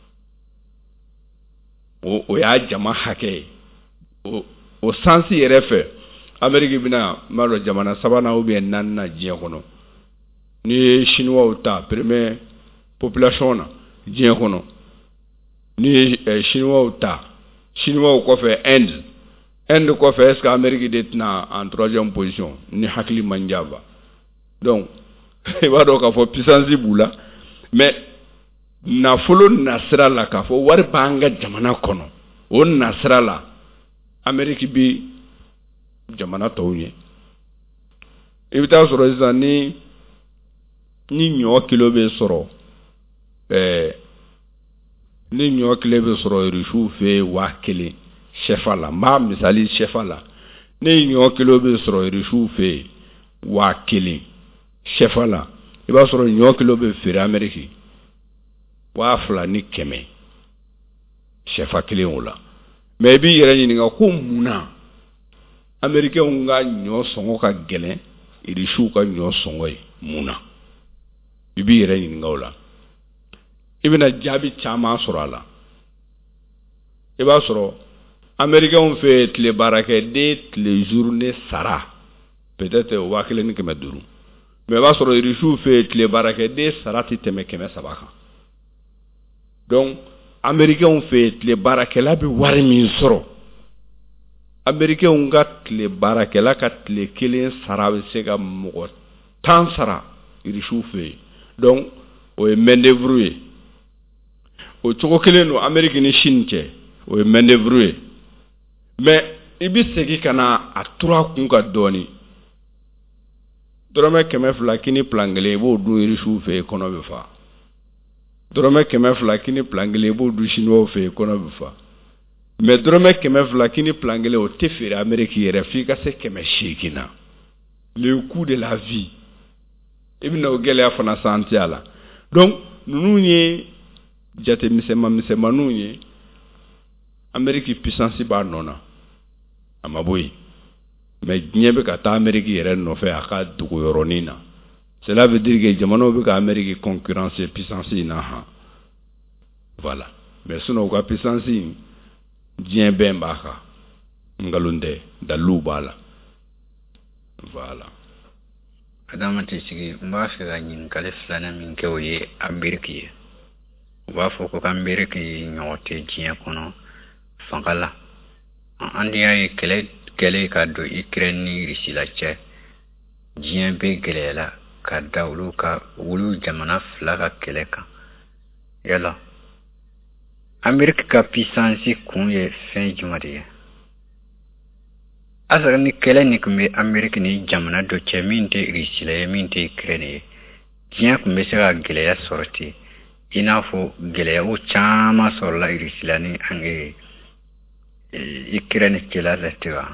o ya jama hake o sansi yɛrɛ fɛ Amerique bina malo jamana sabana ou bien nanna diɲɛ kɔnɔ ni chinois ta premier population na diɲɛ kɔnɔ ni chinois ta chinois kɔfɛ Inde kɔfɛ est-ce que Amerique de tena en 3e position ni hakili manjaba donc il va donc avoir puissance bula mais nafolo nasira la ka fo wari banga jamana kono o nasira la Amerique bi jamana tawye ibita soro isa ni nyo kilo be soro ni nyo kilo be soro rishu fe wa kele chefala ma misali chefala ni nyo kilo be soro rishu fe wa kele chefala iba soro nyo kilo be fere Amerique wa fla ni keme chefa kele wala mais bi yere ni nga ko muna Amerique nga nyo songo ka gele rishu ka nyo songo muna bibi yere ni nga wala ibina jabi chama soro ala iba soro Amerique on fait les barake de les journées sara peut-être wa kele ni keme duru mais va soro rishu fait les barake de sara ti teme keme sabaka donc Américains fait les barakela bi wari min soro Américains gat les barakela kat les kelen sarabe sega mo tan sara rishu fait donc o mendevroué o choko kelen no Amérique ni chinche o mendevroué mais ibi segi kana a 3 kunka doni drome keme flakini plangle bo du rishu fait kono be fa drome keme flakini plangle bo du chinois fait kono be fa mais drome keme flakini plangle o tefere Amérique yere fika se keme shikina le coût de la vie ibina o gele afana santiala donc nunu nye jate misema nunye Amérique puissance ba nona amaboy mais nyebe ka ta Amérique yere no fe aka dugo yoronina cela veut dire que jamano be ka Amérique concurrence puissance na ha voilà mais sinon ka puissance dien ben baka ngalunde dalu bala voilà adama te sigi mba fe ga nyin kale flana min ke oye Amérique wa fo ko Amérique nyote dien kono fangala andi ay kele ka do Ukraine ni Russie la che dien be gelela ka dawlu ka wulu jamana flaga kele ka yala Amérique ka puissance kun ye fin jumadi asa ni kele ni kumbe Amérique ni jamana do che minte Russie la minte Ukraine dien kumbe sera gelela sorti ina fo gelela o chama sorla Russie la ni ange Ukraine kela restera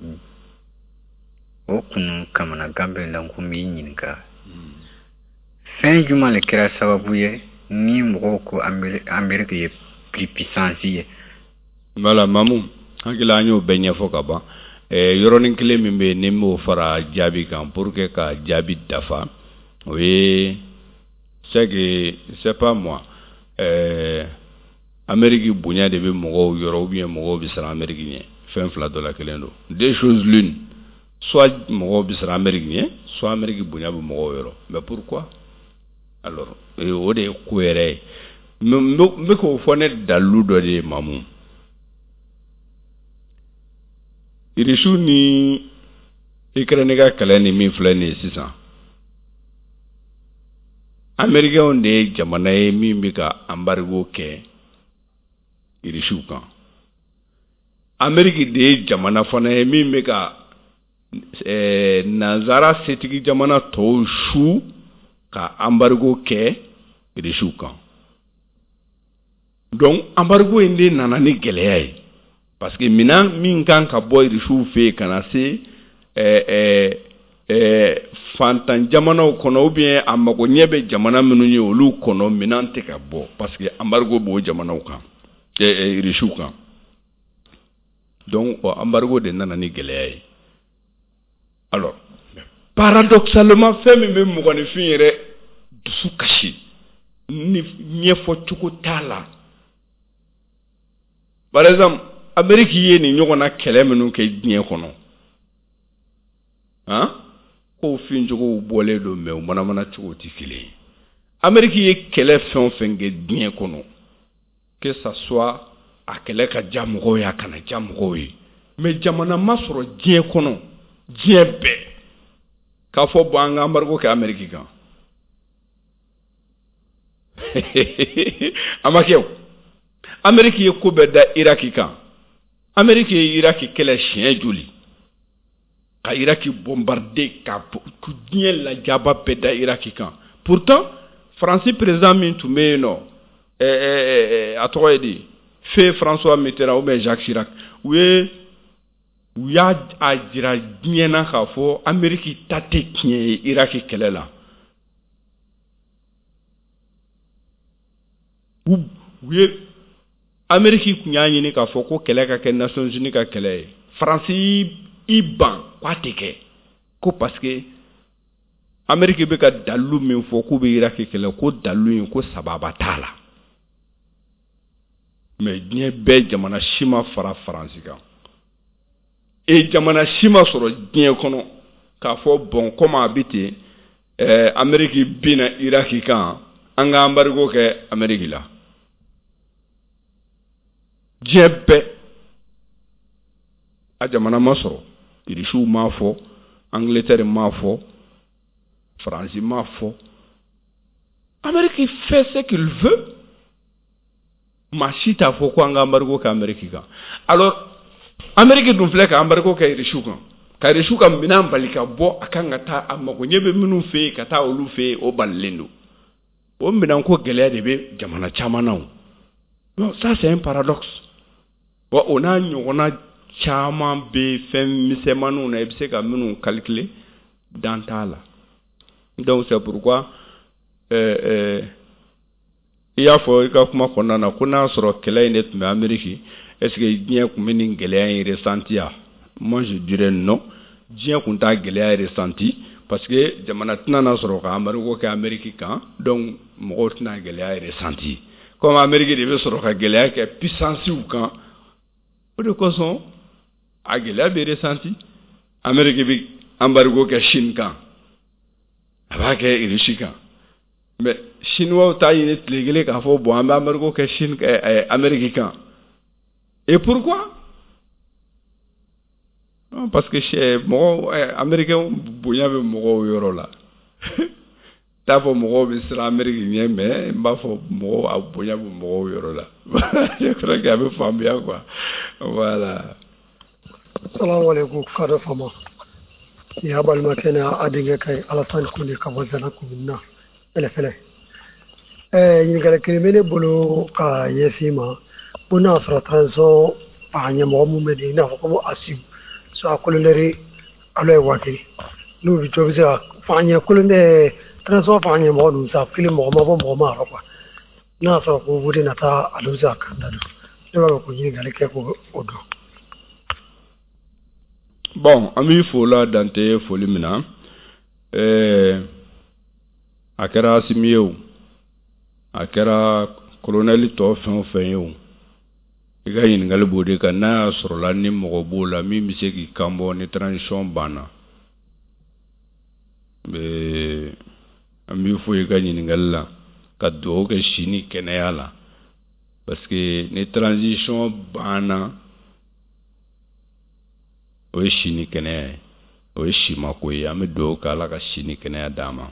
o kunu kamana gambe langu mi nyinka fin juma le kera sababu ye ni moko ko Amérique ye plus puissance ye mala mamu hakila anyo benya foka ba yoronin kile mimbe nemo fara jabi kan pour que ka jabi dafa oui c'est pas moi Amérique bunya de be mogo yoro ou bien mogo bi sera américain fin fla de la kelendo deux choses l'une soit mogo bi sera américain soit Amérique bunya be mogo yoro mais pourquoi alors o de kuere me ko fone dalu do de mamu irisu ni Ukraine ga kalani mi flani 600 Américain on de jamana mi mbika embargo ke irisu kan Amérique de jamana fana mi mbika nazara setigi jamana to shu ka embargo ke irisu kan donc embargo inde nana ni geleya parce que mina min kan ka boy irisu fe kana se fantan jamana kono ou bien amago nyebe jamana minu ye olu kono minante ka bo parce que embargo bo jamana kan irisu kan donc embargo de nana ni geleya alors paradoxalement fɛn min bɛ mɔgɔninfin yɛrɛ dusu kasi ni ɲɛfɔ cogo t'a la. Par exemple, Amérique ye ni ɲɔgɔn na kɛlɛ minnu kɛ diɲɛ kɔnɔ, ko fin jogow bɔlen don mais u manamana cogo tɛ kelen ye. Amérique ye kɛlɛ fɛn o fɛn kɛ diɲɛ kɔnɔ, que ça soit a kɛlɛ ka ja mɔgɔw ye a kana ja mɔgɔw ye, mais jamana ma sɔrɔ diɲɛ kɔnɔ, diɲɛ bɛɛ k'a fɔ bon an ka embargo kɛ Amérique kan. A ma kɛ o. Amérique ye ko bɛɛ da Iraki kan. Amérique ye Iraki kɛlɛ siɲɛ joli, ka Iraki bombarder ka diɲɛ lajaba bɛɛ da Iraki kan. Pourtant France président min tun bɛ yen nɔ, a tɔgɔ ye di, Feu François Mitterrand ou bien Jacques Chirac, u y'a jira diɲɛ na k'a fɔ Amérique ta tɛ tiɲɛ ye Iraki kɛlɛ la. U ye Amérique kun y'a ɲini k'a fɔ ko kɛlɛ ka kɛ Nations Unies ka kɛlɛ ye. France i ban k'a tɛ kɛ, ko parce que Amérique bɛ ka dalu min fɔ k'u bɛ Iraki kɛlɛ, ko dalu in ko sababa t'a la. Mais diɲɛ bɛɛ jamana si ma fara France kan. Et jamana si ma sɔrɔ diɲɛ kɔnɔ k'a fɔ bon comme a bɛ ten, Amérique bina Iraki kan, an ka embargo kɛ Amérique la. Diɲɛ bɛɛ a jamana ma sɔrɔ, Irisiw m'a fɔ, Angleterre m'a fɔ, France m'a fɔ. Amérique fait ce qu'il veut. Ma si t'a fɔ ko an ka embargo kɛ Amérique kan. Alors Amérique dun filɛ ka embargo kɛ Irisiw kan, ka Irisiw ka minɛn bali ka bɔ a kan ka taa a mago ɲɛ bɛ minnu fɛ yen ka taa olu fɛ yen, o balilen don. O minɛn ko gɛlɛya de bɛ jamana caman na. Non, ça c'est un paradoxe. Bon, on a ɲɔgɔnna caman bɛ fɛn misɛnmaninw na, i bɛ se ka minnu calculer dan t'a la. Donc c'est pourquoi i y'a fɔ i ka kuma kɔnɔna na ko n'a sɔrɔ kɛlɛ in de tun bɛ Amérique, est-ce que diɲɛ tun bɛ nin gɛlɛya in ressenti ya? Moi je dirais non. Diɲɛ tun t'a gɛlɛya ressenti parce que jamana tɛna na sɔrɔ ka embargo kɛ Amérique kan, donc mɔgɔw tɛna gɛlɛya ressenti. Comme Amérique de bɛ sɔrɔ ka gɛlɛya kɛ puissances kan, o de kosɔn a gɛlɛya bɛ ressenti. Amérique bɛ embargo kɛ Chine kan, a b'a kɛ Russie kan. Mais Chinois t'a ɲini tile kelen k'a fɔ bon an bɛ embargo kɛ Chine Amérique kan. Et pourquoi? Non, parce que mɔgɔw Américain bonya bɛ mɔgɔw yɔrɔ la. T'a fɔ mɔgɔw bɛ siran Amérique ɲɛ, mais n b'a fɔ mɔgɔw a bonya bɛ mɔgɔw yɔrɔ la. Je crois que a bɛ faamuya quoi. Voilà. Assalamu alaikum kada fama. Ya balimakɛ n'a a denkɛ ka ye Alassane Kone ka bɔ Zana commune na. Fɛlɛfɛlɛ. Ɲininkali kelen bɛ ne bolo ka ɲɛsin ma. Ko n'a sɔrɔ transition fanga ɲɛmɔgɔ mun bɛ yen i n'a fɔ ko Assimi, soit colonel Aloy Wade. N'u bɛ se ka fanga colonel transition fanga ɲɛmɔgɔ ninnu sa kelen mɔgɔ ma bɔ mɔgɔ ma yɔrɔ quoi. N'a sɔrɔ ko Wade na taa alo bɛ se ka kanda don. Ne b'a fɛ ko ɲininkali kɛ k'o dɔn. Bon, an b'i fo la Dante foli min na, a kɛra Assimi ye o, a kɛra colonel tɔ fɛn o fɛn ye o, i ka ɲininkali b'o de kan. N'a y'a sɔrɔla ni mɔgɔ b'o la min bɛ se k'i kanbɔ ni transition banna, an b'i fo i ka ɲininkali la, ka dugawu kɛ si ni kɛnɛya la, parce que ni transition banna o ye si ni kɛnɛya ye, o ye si ma ko ye. An bɛ dugawu kɛ Ala ka si ni kɛnɛya d'a ma.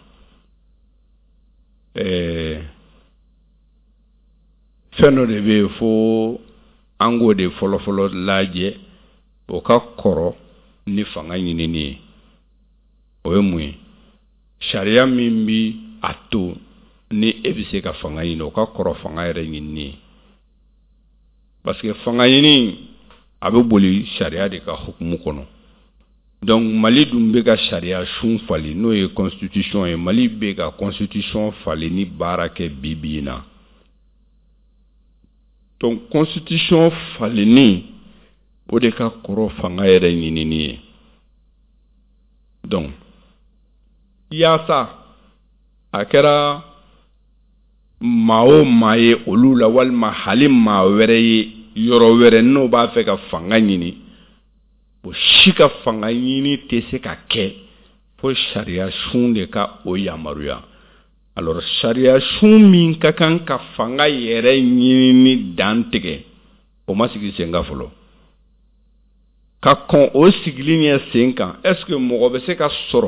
Fɛn dɔ de bɛ yen fo an k'o de fɔlɔfɔlɔ lajɛ, o ka kɔrɔ ni fanga ɲinini ye. O ye mun ye? Sariya min bi a to ni e bɛ se ka fanga ɲini, o ka kɔrɔ fanga yɛrɛ ɲinini ye. Parce que fanga ɲini a bɛ boli sariya de ka hukumu kɔnɔ. Donc Mali dun bɛ ka sariya sun fali n'o ye constitution ye. Mali bɛ ka constitution fali ni baara kɛ bi na. Donc constitution faleni o de ka kɔrɔ fanga yɛrɛ ɲinini ye. Donc yaasa a kɛra maa o maa ye olu la walima hali maa wɛrɛ ye yɔrɔ wɛrɛ n'o b'a fɛ ka fanga ɲini o si ka fanga ɲini tɛ se ka kɛ fo sariya sun de ka o yamaruya. Alors sariya sun min ka kan ka fanga yɛrɛ ɲini ni dan tigɛ o ma sigi sen kan fɔlɔ. Ka kɔn o sigili ɲɛ sen kan est-ce que mɔgɔ bɛ se ka sɔrɔ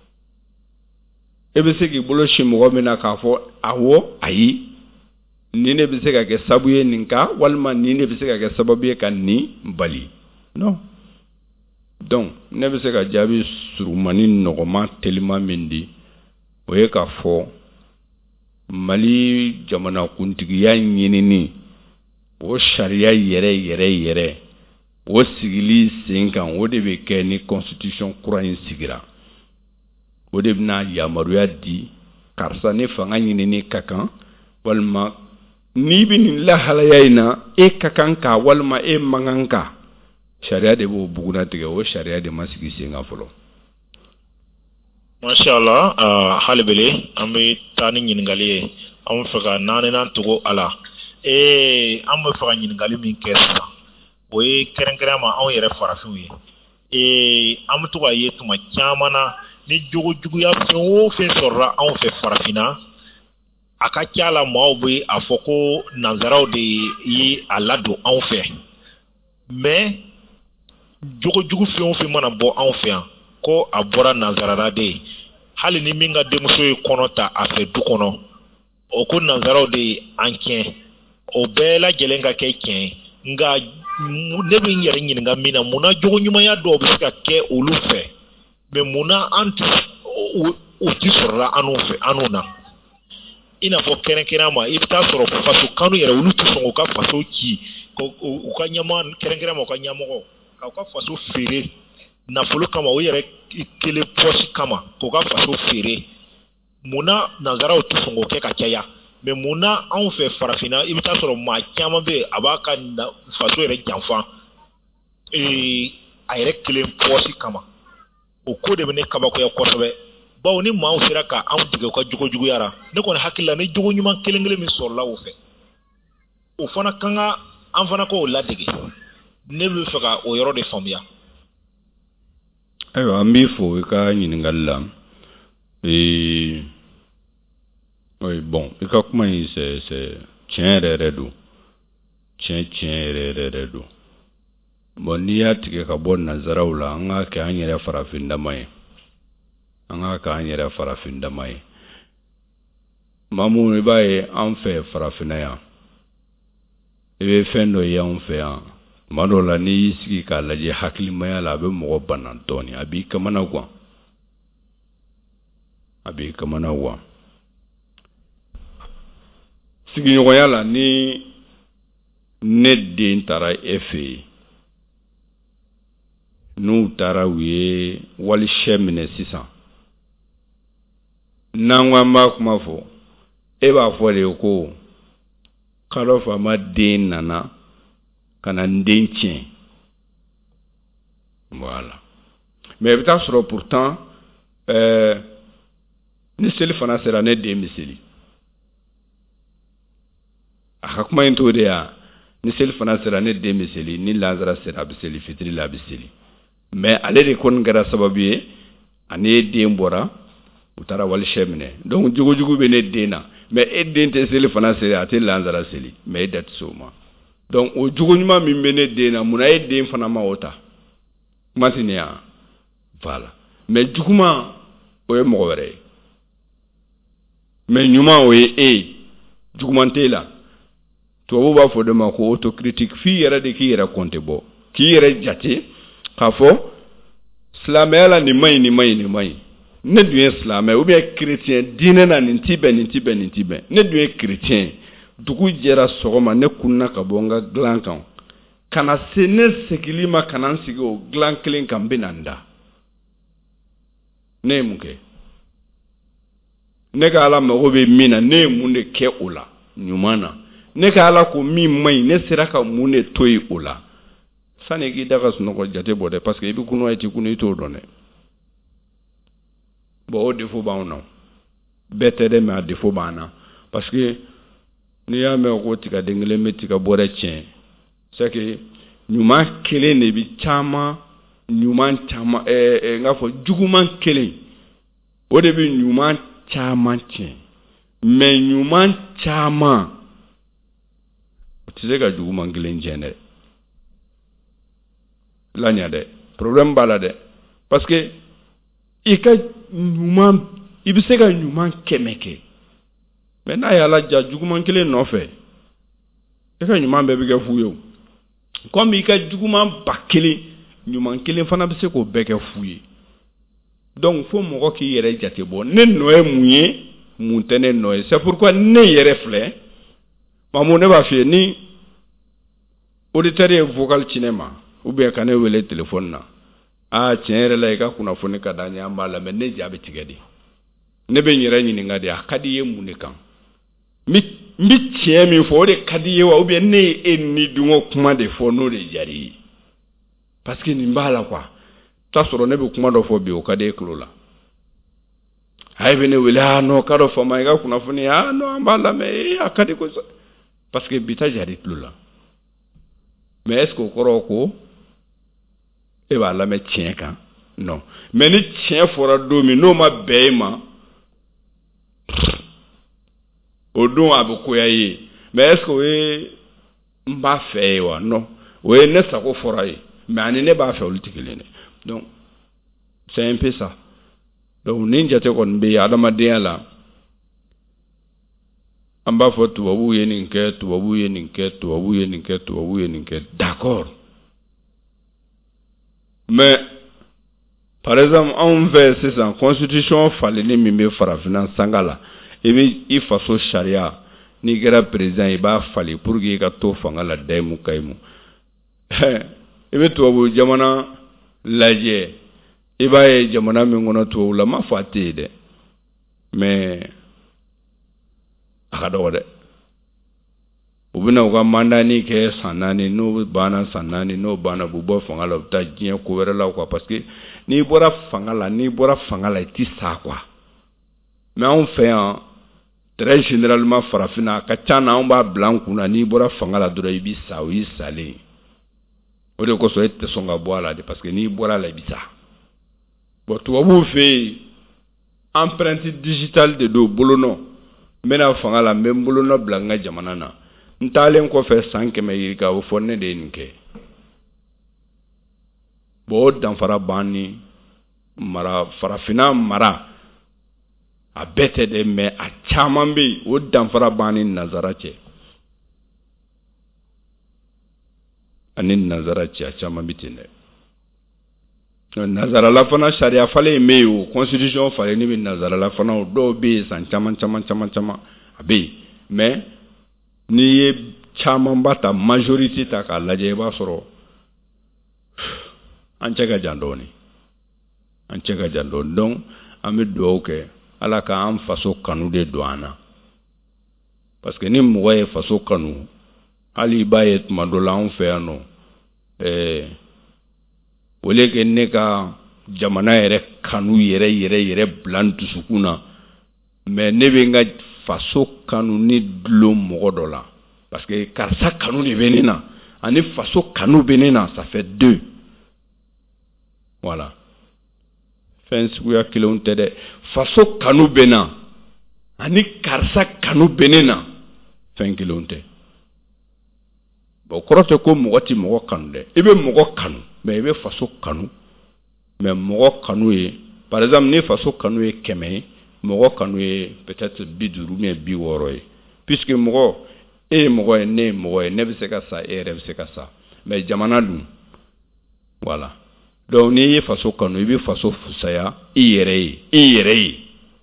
e bɛ se k'i bolo si mɔgɔ min na k'a fɔ awɔ ayi ni ne bɛ se ka kɛ sababu ye nin ka walima ni ne bɛ se ka kɛ sababu ye ka nin bali non. Donc ne bɛ se ka jaabi surumani nɔgɔma telima min di o ye k'a fɔ Mali jamana kuntigiya ɲinini o sariya yɛrɛ o sigili sen kan o de bɛ kɛ ni constitution kura in sigira o de bɛna yamaruya di karisa ne fanga ɲinini ka kan walima ni bɛ nin lahalaya in na e ka kan ka walima e man kan ka sariya de b'o buguna tigɛ o sariya de ma sigi sen kan fɔlɔ. Mashallah halibele an bɛ taa ni ɲininkali ye an bɛ fɛ ka naaninan tugu a la an bɛ fɛ ka ɲininkali min kɛ sisan o ye kɛrɛnkɛrɛn ma anw yɛrɛ farafinw ye an bɛ to ka ye tuma caman na ni jogojuguya fɛn o fɛn sɔrɔla anw fɛ farafinna a ka ca la maaw bɛ a fɔ ko nanzaraw de ye a ladon anw fɛ mais jogojugu fɛn o fɛn mana bɔ anw fɛ yan ko a bɔra nanzarara de ye hali ni min ka denmuso ye kɔnɔ ta a fɛ du kɔnɔ o ko nanzaraw de ye an tiɲɛ o bɛɛ lajɛlen ka kɛ tiɲɛ nka ne bɛ n yɛrɛ ɲininka min na munna jogo ɲumanya dɔw bɛ se ka kɛ olu fɛ mais munna an u ti sɔrɔla anw fɛ anw na i n'a fɔ kɛrɛnkɛrɛn ma i bɛ taa sɔrɔ faso kanu yɛrɛ olu tɛ sɔn k'u ka faso ci u ka ɲɛma kɛrɛnkɛrɛn ma u ka ɲɛmɔgɔ k'u ka faso feere nafolo kama o yɛrɛ kelen pɔsi kama k'u ka faso feere munna nanzaraw tɛ sɔn k'o kɛ ka caya mais munna anw fɛ farafinna i bɛ taa sɔrɔ maa caman bɛ yen a b'a ka faso yɛrɛ janfa a yɛrɛ kelen pɔsi kama o ko de bɛ ne kabakoya kosɛbɛ bawo ni maaw sera ka anw dege u ka jogojuguya la ne kɔni hakili la ni jogo ɲuman kelen kelen min sɔrɔla o fɛ o fana kan ka an fana k'o ladege ne bɛ fɛ ka o yɔrɔ de faamuya. Ayiwa an b'i fo i ka ɲininkali la oui bon i ka kuma in c'est tiɲɛ yɛrɛ don tiɲɛ yɛrɛ don bon n'i y'a tigɛ ka bɔ nanzaraw la an k'a kɛ an yɛrɛ farafin dama ye maa minnu i b'a ye an fɛ farafinna yan i bɛ fɛn dɔ ye anw fɛ yan tuma dɔw la n'i y'i sigi k'a lajɛ hakilimaya la a bɛ mɔgɔ bana dɔɔnin a b'i kamana guwan sigiɲɔgɔnya la ni ne den taara e fɛ yen n'u taara u ye walisɛ minɛ sisan n'an ko an b'a kuma fɔ e b'a fɔ de ko kadɔ faama den nana ka na n den tiɲɛ voilà mais i bɛ taa sɔrɔ pourtant ni seli fana sera ne den bɛ seli a ka kuma in t'o de ya ni seli fana sera ne den bɛ seli ni lazara sera a bɛ seli fitiri la a bɛ seli mais ale de kɔni kɛra sababu ye ani e den bɔra u taara walisɛ minɛ donc jogojugu bɛ ne den na mais e den tɛ seli fana seli a tɛ lazara seli mais e da tɛ se o ma donc o jogo ɲuman min bɛ ne den na munna e den fana ma o ta kuma tɛ nin ya voilà mais juguman o ye mɔgɔ wɛrɛ ye mais ɲuman o ye e juguman tɛ la tubabu b'a fɔ de ma ko autocritique f'i yɛrɛ de k'i yɛrɛ compter bɔ k'i yɛrɛ jate k'a fɔ silamɛya la nin maɲi ne dun ye silamɛ ou bien chrétien diinɛ na nin ti bɛn ne dun ye chrétien dugu jɛra sɔgɔma ne kunna ka bɔ n ka dilan kan ka na se ne segili ma ka na n sigi o dilan kelen kan n bɛ na n da ne ye mun kɛ ne ka ala mago bɛ min na ne ye mun de kɛ o la ɲuman na ne ka ala ko min maɲi ne sera ka mun de to yen o la sani k'i da ka sunɔgɔ jate bɔ dɛ parce que i bɛ kunun i tɛ kunun i t'o dɔn dɛ bon o défaut b'anw na bɛɛ tɛ dɛ mais a défaut b'an na parce que n'i y'a mɛn ko tigaden kelen bɛ tiga bɔrɛ tiɲɛ c'est que ɲuman kelen de bi caman ɲuman caman n k'a fɔ juguman kelen o de bi ɲuman caman tiɲɛ mais ɲuman caman o tɛ se ka juguman kelen tiɲɛ dɛ la ɲa dɛ problème b'a la dɛ parce que i ka ɲuman i bɛ se ka ɲuman 100 kɛ mais n'a y'a laja juguman kelen nɔfɛ i ka ɲuman bɛɛ bɛ kɛ fu ye o comme i ka juguman 1000 ɲuman kelen fana bɛ se k'o bɛɛ kɛ fu ye donc fo mɔgɔ k'i yɛrɛ jate bɔ ne nɔ ye mun ye mun tɛ ne nɔ ye c'est pourquoi ne yɛrɛ filɛ mamu ne b'a f'i ye ni auditeur ye vocal ci ne ma ou bien ka ne wele téléphone na tiɲɛ yɛrɛ la i ka kunnafoni ka d'an ye an b'a lamɛn ne jaabi tigɛ de ne bɛ n yɛrɛ ɲininka de a ka di ye mun de kan n bi tiɲɛ min fɔ o de ka di ye wa ou bien ne ye e ni dungo kuma de fɔ n'o de diyara i ye parce que nin b'a la quoi t'a sɔrɔ ne bɛ kuma dɔ fɔ bi o ka di e tulo la a ye bɛ ne wele non k'a dɔ fama i ka kunnafoni non an b'a lamɛn a ka di ko parce que bi ta diyara i tulo la mais est ce que o kɔrɔ ko e b'a lamɛn tiɲɛ kan non mais ni tiɲɛ fɔra don min n'o ma bɛn e ma o don a bɛ koya ye mais est ce que o ye n b'a fɛ ye wa non o ye ne sago fɔra ye mais ani ne b'a fɛ olu tɛ kelen ye donc c'est un peu ça donc ni jate kɔni bɛ adamadenya la an b'a fɔ tubabuw ye nin kɛ tubabuw ye nin kɛ tubabuw ye nin kɛ tubabuw ye nin kɛ d'accord mais par exemple anw fɛ sisan constitution falenni min bɛ farafinna sanga la i bɛ i faso sariya n'i kɛra président i b'a falen pour que i ka to fanga la dayimu kayimu i bɛ tubabu jamana lajɛ i b'a ye jamana min kɔnɔ tubabu la ma fɔ a tɛ yen dɛ mais a ka dɔgɔ dɛ u bɛna u ka mandani kɛ san 4 n'o banna san 4 n'o banna u bɔ fanga la u bɛ taa diɲɛ ko wɛrɛ la quoi parce que n'i bɔra fanga la i tɛ sa quoi mais anw fɛ yan très généralement farafinna a ka ca na anw b'a bila an kun na n'i bɔra fanga la dɔrɔn i bɛ sa o y'i salen o de kosɔn e tɛ sɔn ka bɔ a la de parce que n'i bɔra a la i bɛ sa bon tubabuw fɛ yen empreinte digitale de don bolonɔ n bɛna fanga la n bɛ n bolonɔ bila n ka jamana na n taalen kɔfɛ san 100 yirika o fɔ ne de ye nin kɛ bon o danfara b'an ni farafinna mara a bɛɛ tɛ dɛ mais a caman bɛ yen o danfara b'an ni nanzara cɛ ani nanzara cɛ a caman bɛ ten dɛ nanzarala fana sariya falen bɛ yen o constitution falenni bɛ nanzarala fana o dɔw bɛ yen san caman a bɛ yen mais n'i ye camanba ta majorité ta k'a lajɛ i b'a sɔrɔ an cɛ ka jan dɔɔnin donc an bɛ dugawu kɛ ala k'an faso kanu de don an na parce que ni mɔgɔ ye faso kanu hali i b'a ye tuma dɔ la anw fɛ yan nɔ au lieu que ne ka jamana yɛrɛ kanu yɛrɛ bila n dusukun na mais ne bɛ n ka faso kanu ni dulon mɔgɔ dɔ la parce que karisa kanu de bɛ ne na ani faso kanu bɛ ne na ça fait 2 voilà fɛn suguya kelenw tɛ dɛ faso kanu bɛ na ani karisa kanu bɛ ne na fɛn kelenw tɛ bon kɔrɔ tɛ ko mɔgɔ tɛ mɔgɔ kanu dɛ i bɛ mɔgɔ kanu mais i bɛ faso kanu mais mɔgɔ kanu ye par exemple ni faso kanu ye 100 ye mɔgɔ kanu ye peut-être 50 ou bien 60 ye puisque mɔgɔ e ye mɔgɔ ye ne ye mɔgɔ ye ne bɛ se ka sa e yɛrɛ bɛ se ka sa mais jamana dun voilà donc n'i ye faso kanu i bɛ faso fusaya i yɛrɛ ye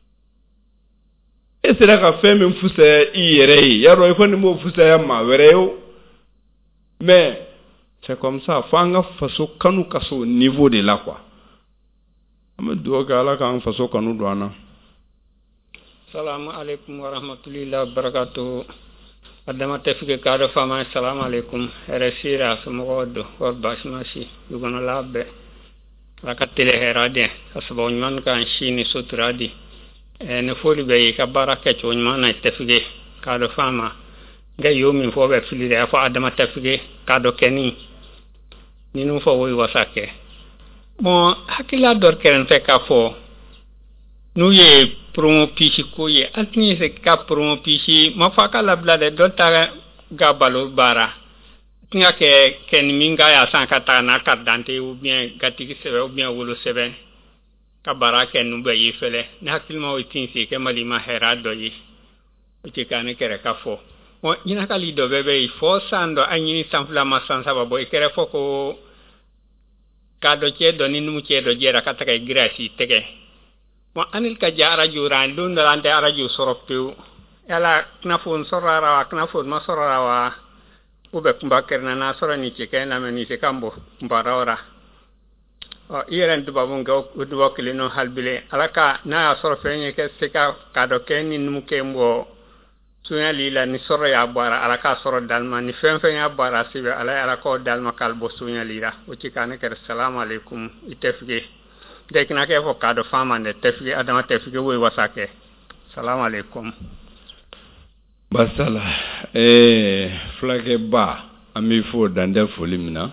e sera ka fɛn min fusaya i yɛrɛ ye yarɔ i kɔni m'o fusaya maa wɛrɛ ye o mais c'est comme ça fo an ka faso kanu ka se o niveau de la quoi an bɛ dugawu kɛ ala k'an faso kanu don an na. Salamu alaikum wa rahmatullahi wa barakatuh. Adama tafike kado fama salamu alaikum. Resira sumogo do or basmasi yugono labbe. raka tele herade asaba man kan shini sutradi ne foli be ka baraka to man na tefige ka do fama ga yomi fo be filire afa adama tefige ka do keni ninu fo woy wasake bon hakila dor keren fe ka fo nuye promo pisi ko ye atni se ka promo pisi ma fa ka la blade do ta ga balo bara tinga ke ken minga ya san ka ta na ka dante ou bien gatiki sebe ou bien wolo sebe ka bara ken nu be yefele na hakilma o tin se ke malima hera do yi o ti kan kere ka fo o ina ka lido bebe fo sando anyi sanfla ma san sababo e kere fo ko ka do che do ni nu che do jera ka ta ka grasi tege mo anil ka jara juran dun dalante araju soropu yala knafun sorara knafun ma sorara ube kumbakerna na sora ni cheke na meni se kambo mbarawra o iren du babun ga du wakile no halbile alaka na sora fenye ke seka kado keni num kembo sunya lila ni sora ya bara alaka sora dalma ni fen ya bara sibe ala ko dalma kalbo sunya lila o chikane ker assalamu alaikum itefge dekna ke fo kado fama ne tefge adama tefge we wasake assalamu alaikum basala flake ba ami fo dande folimna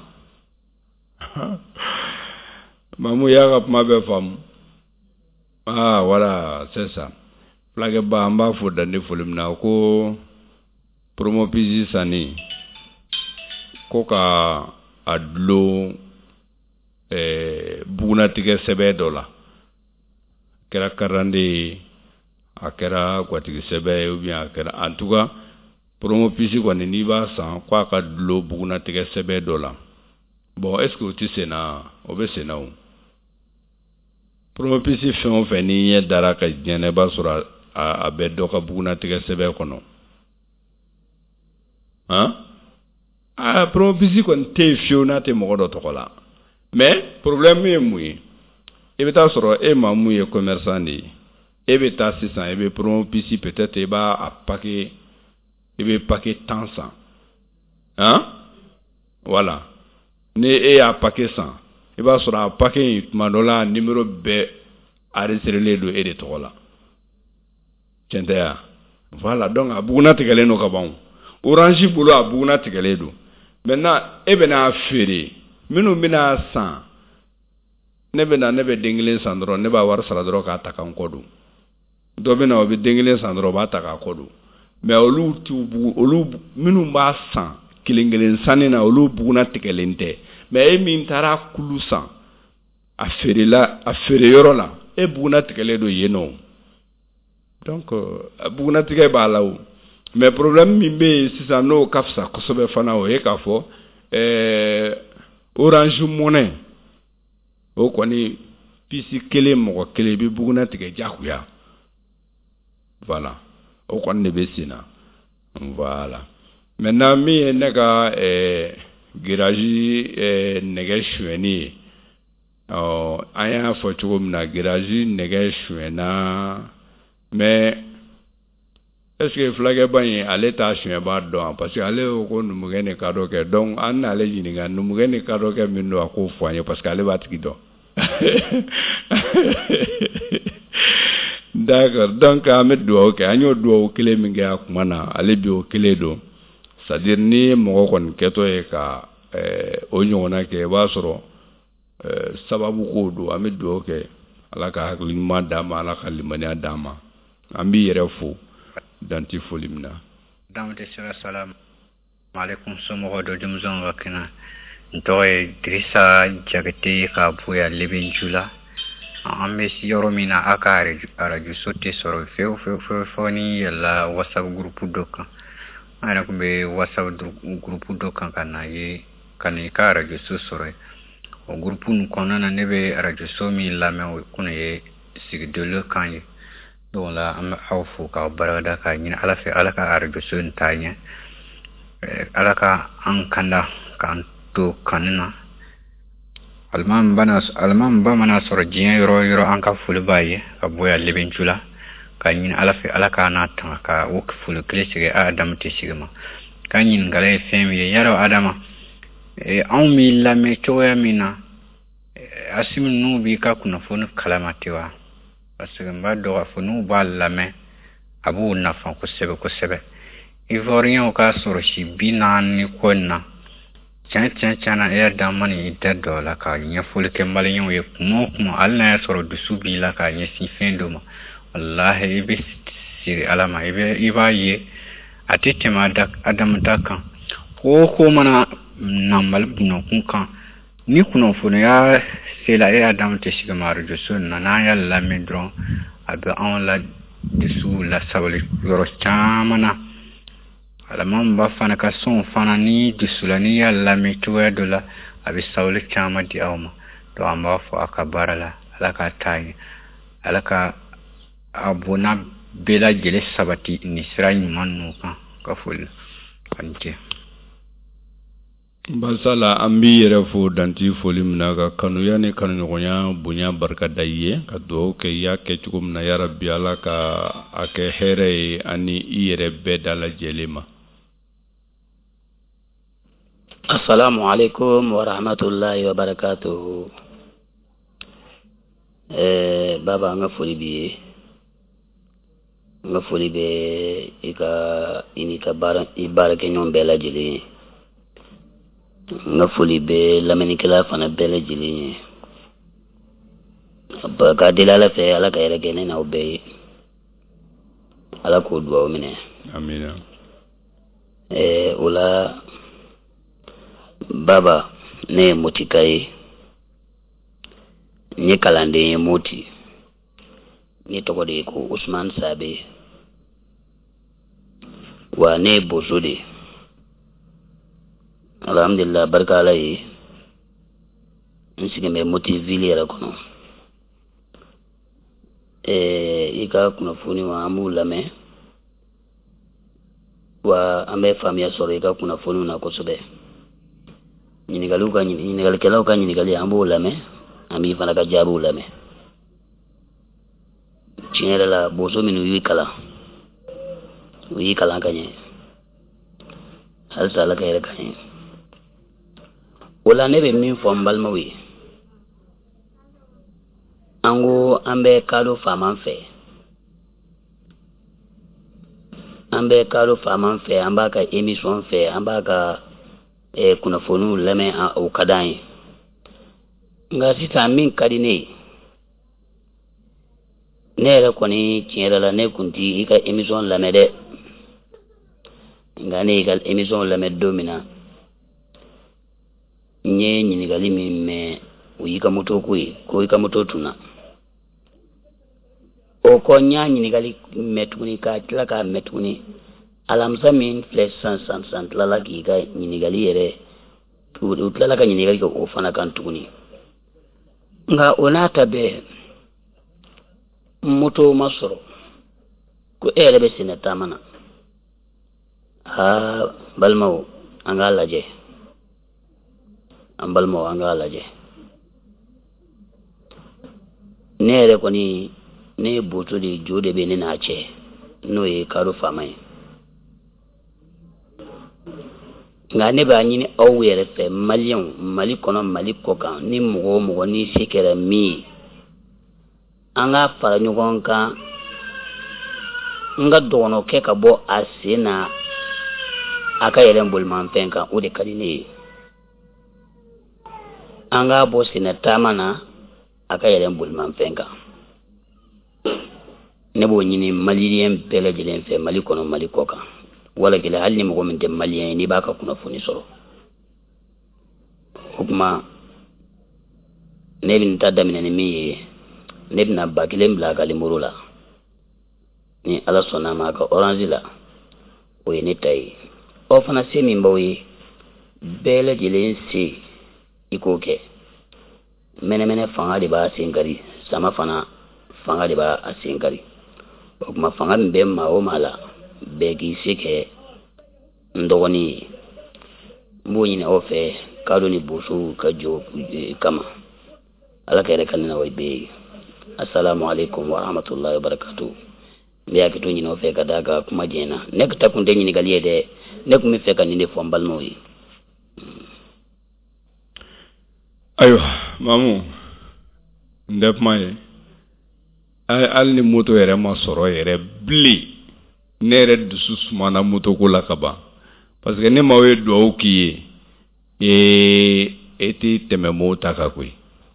mamu yaga mabe fam voilà c'est ça flake ba amba fo dande folimna ko promo pisi sani ko ka adlo buna tige sebe dola kera karande akera kwatigi sebe ou bien akera en tout cas promo pisi kwa ni ba san kwa ka dlo buna tige sebe dola bon est-ce que tu sais na obesena ou promo pisi fon feni ye dara ka jene ba sura a be do ka buna tige sebe kono promo pisi kon te fiona te mo do tokola mais problème est mouy e beta soro e ma mouy commerçant ni e beta 600 e be promo pisi peut-être e ba a paquet e be paquet tant 100 voilà ne e a paquet 100 e ba soro a paquet mandola numéro be enregistré le do e de tokola tendea voilà donc a buguna tigale no ka bon orange bulu a buguna tigale do maintenant e bena fere minu bina san ne be dengile sandro ne ba war sala dro ka ta kan kodu do bina obi dengile sandro ba ta ka kodu mais olu minu ba san kilingelen sanina olu buguna tikelente mais e min tara kulu san a fere yoro la e buguna tikele do yeno donc buguna tike ba lawo mais problème mi be sisa no kafsa ko sobe fana o e ka fo Orange Money o koni pisi kele mo kele bi buguna tige jakuya voilà o koni ne besina voilà maintenant mi nega garage nege shweni aya fo chugum na garage nege shwena mais est-ce que flag bani ale ta shwe ba do parce que ale ko numugene kado ke donc an ale yininga numugene kado ke minno ko foanye parce que ale ba tiki do d'accord donc amet do ok anyo do kele minga kumana ale bi o kele do c'est-à-dire ni mo kon keto e ka o nyona ke ba soro sababu ko do amet do ok ala ka hakli dama ala ka limani dama ambi yere fo danti folimna damte sira salam alaikum somo do jumzon wakina ntoy drissa jagati ka buya libin jula ambe si yoromina akare araju sotti soro foni la whatsapp groupe doka ana kumbe whatsapp groupe doka kana ye kana ka araju soro o groupe nu konana nebe araju somi la me kuna ye sigdolo kanye donc la am hawfu ka barada ka ni alafi alaka arju sun tanya alaka an kanda kan to kanna alman ba mana sorjin yoro an ka fulbaye ka boya lebenchula ka ni alafi alaka na tan ka wukful klesige adam tisigma kan ni ngale femi yaro adama an mi la me choya mina asim nu bi ka kuna fonu kalamatiwa parce que mba do fonu ba lame abu na fa ko sebe ivorien ka soro shi binan ni konna chana ya damani ita dola ka nya fulke malin ye kuma Allah ya soro dusu bi la ka nya si fendo ma wallahi ibe siri alama iba ye atete ma dak adam dakan ko mana namal buno kunkan ni kuno funu ya sela ya adam te shiga maru dusu na ya la medron abe on la dusu la sabali yoro chamana alaman ba fana ka son fana ni dusulani ya la metuwa dola abi sawli chama di awma to amba fo akabara la alaka tayi alaka abuna bela jele sabati ni sira nyuman no ka ful anke basala ambi yere fo danti folim na ka kanu ya ne kanu ngonya bunya barka daye ka do ke ya ke chukum na ya rabbi alaka ake here ani yere bedala jelema. Assalamu alaikum wa rahmatullahi wa barakatuh. Baba nga foli be ika inika bara kenyon bela jili nga foli be lamenikela fana bela jili ka dilala fe ala ka yere gene na obe ala ko duwa mine amina ula baba ne mutikai ni kalande moti ni tokode ko Usman Sabe wa ne bosode alhamdulillah barka alai nsige me moti viliera kono ika kuna funi wa amulame wa ambe famia sore ika kuna funi na kosobe nyinigalikela ka nyinigali ambulame ami fana ka jabu lame chinela la boso minu yikala kanye hal sala kayre kanye wala nebe min fombal mawi ango ambe kado faman fe ambaka emission fe ambaka kuna fonu lame au kadai nga sita min kadine nere koni tiere la ne kunti ika emission lame de nga ne ika emission lame domina nye nyinigali me uyika moto ko ika moto tuna o ko nya nyinigali metuni ka tlaka metuni alamsa min flesh san lala ki ga nyinigali yere utlala ka nyinigali ko ofana kan tuni nga onata be moto masoro ko elebe sinata mana balmaw anga laje ambalmaw anga laje nere ko ni ne boto de jode be ne na che no e karo famai nga ne ba nyini awere fe malion mali kono mali kokan ni mugo ni sikere mi anga fara nyugon ka nga dono ke ka bo asina aka yelen bulman penka o de kadine anga bo sina tamana aka yelen bulman penka ne bo nyini malien bele jelen fe mali kono mali kokan wala gila halni mo min dem malien ni baka kuna funi soro hukuma nebin tadamina ni mi nebina bakilem bla kalimurula ni ala sona maka orange la o ni tay o fana semi mbawi bele jelen si ikoke mene fanga di ba singari sama fana fanga di ba asingari hukuma fanga mbe ma o mala begi sike ndogoni mbonyine ofe kado ni busu kajo kama ala kere kanina waybe assalamu alaikum wa rahmatullahi wa barakatuh biya kitu nyino fe kadaga kuma jena nek takunde nyini galiyede nek mi fe kanine fombal moyi ayo mamu ndep mai al ni moto yɛrɛ ma sɔrɔ yɛrɛ bile ne yɛrɛ dusu sumana moto ko la kaban parce que ne ma ye duwawu k'i ye e tɛ tɛmɛ mɔgɔw ta kan koyi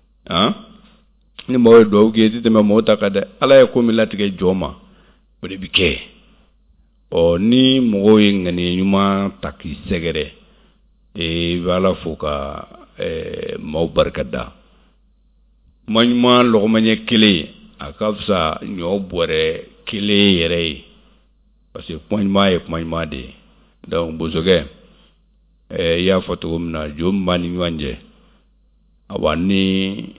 ne ma ye duwawu k'i ye e tɛ tɛmɛ mɔgɔw ta kan dɛ ala ye ko min latigɛ jɔn ma o de bi kɛ ni mɔgɔw ye ŋaniya ɲuman ta k'i sɛgɛrɛ i bɛ ala fo ka maaw barika da kuma ɲuman lɔgɔmaɲɛ kelen a ka fisa ɲɔ bɔrɛ kelen yɛrɛ ye parce que kuma ɲuman ye kuma ɲuman de ye donc bosokɛ i y'a fɔ cogo min na jo min b'a ni ɲɔgɔn cɛ awa ni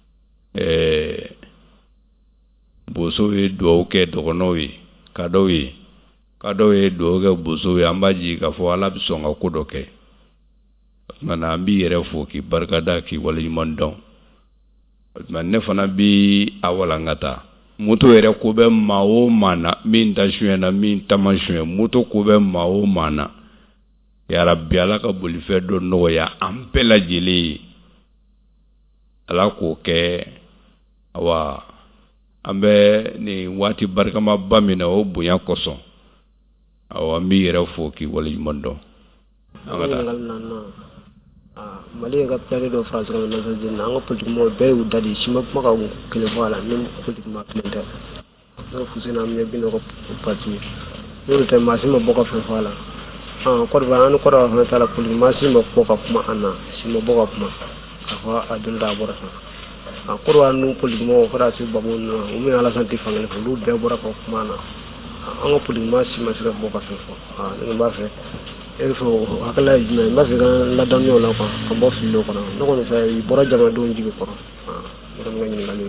boso ye duwawu kɛ dɔgɔnɔw ye ka dɔw ye duwawu kɛ boso ye an b'a jigi k'a fɔ ala bɛ sɔn ka ko dɔ kɛ mana an b'i yɛrɛ fo k'i barikada k'i waleɲuman dɔn ne fana bi a walankata moto yɛrɛ ko bɛ maa o maa na min ta suɲɛ na min ta ma suɲɛ moto ko bɛ maa o maa na yarabi ala ka bolifɛn dɔ nɔgɔya an bɛɛ lajɛlen ye ala k'o kɛ awa an bɛ nin waati barikamaba min na o bonya kosɔn awa an b'i yɛrɛ fo k'i waleɲuman dɔn Mali ka pere do France ka na zin na politique mo be u dadi sima kuma ka kele wala nem politique ma plenta no fusina am ne bino ko parti no te ma sima boka fe wala ko ba an ko ra na tala politique ma sima boka kuma anna sima boka kuma ka fa adun da bora sa ko wa no politique mo ko ra si babu no o mi ala santi fangale ko lu be bora ko kuma na an ko politique ma sima sira boka fe ne ba fe il faut hakala jina ba se la don yo la ko bo fi lo ko no ko fe bora jama do njibe ko dum ngani ngani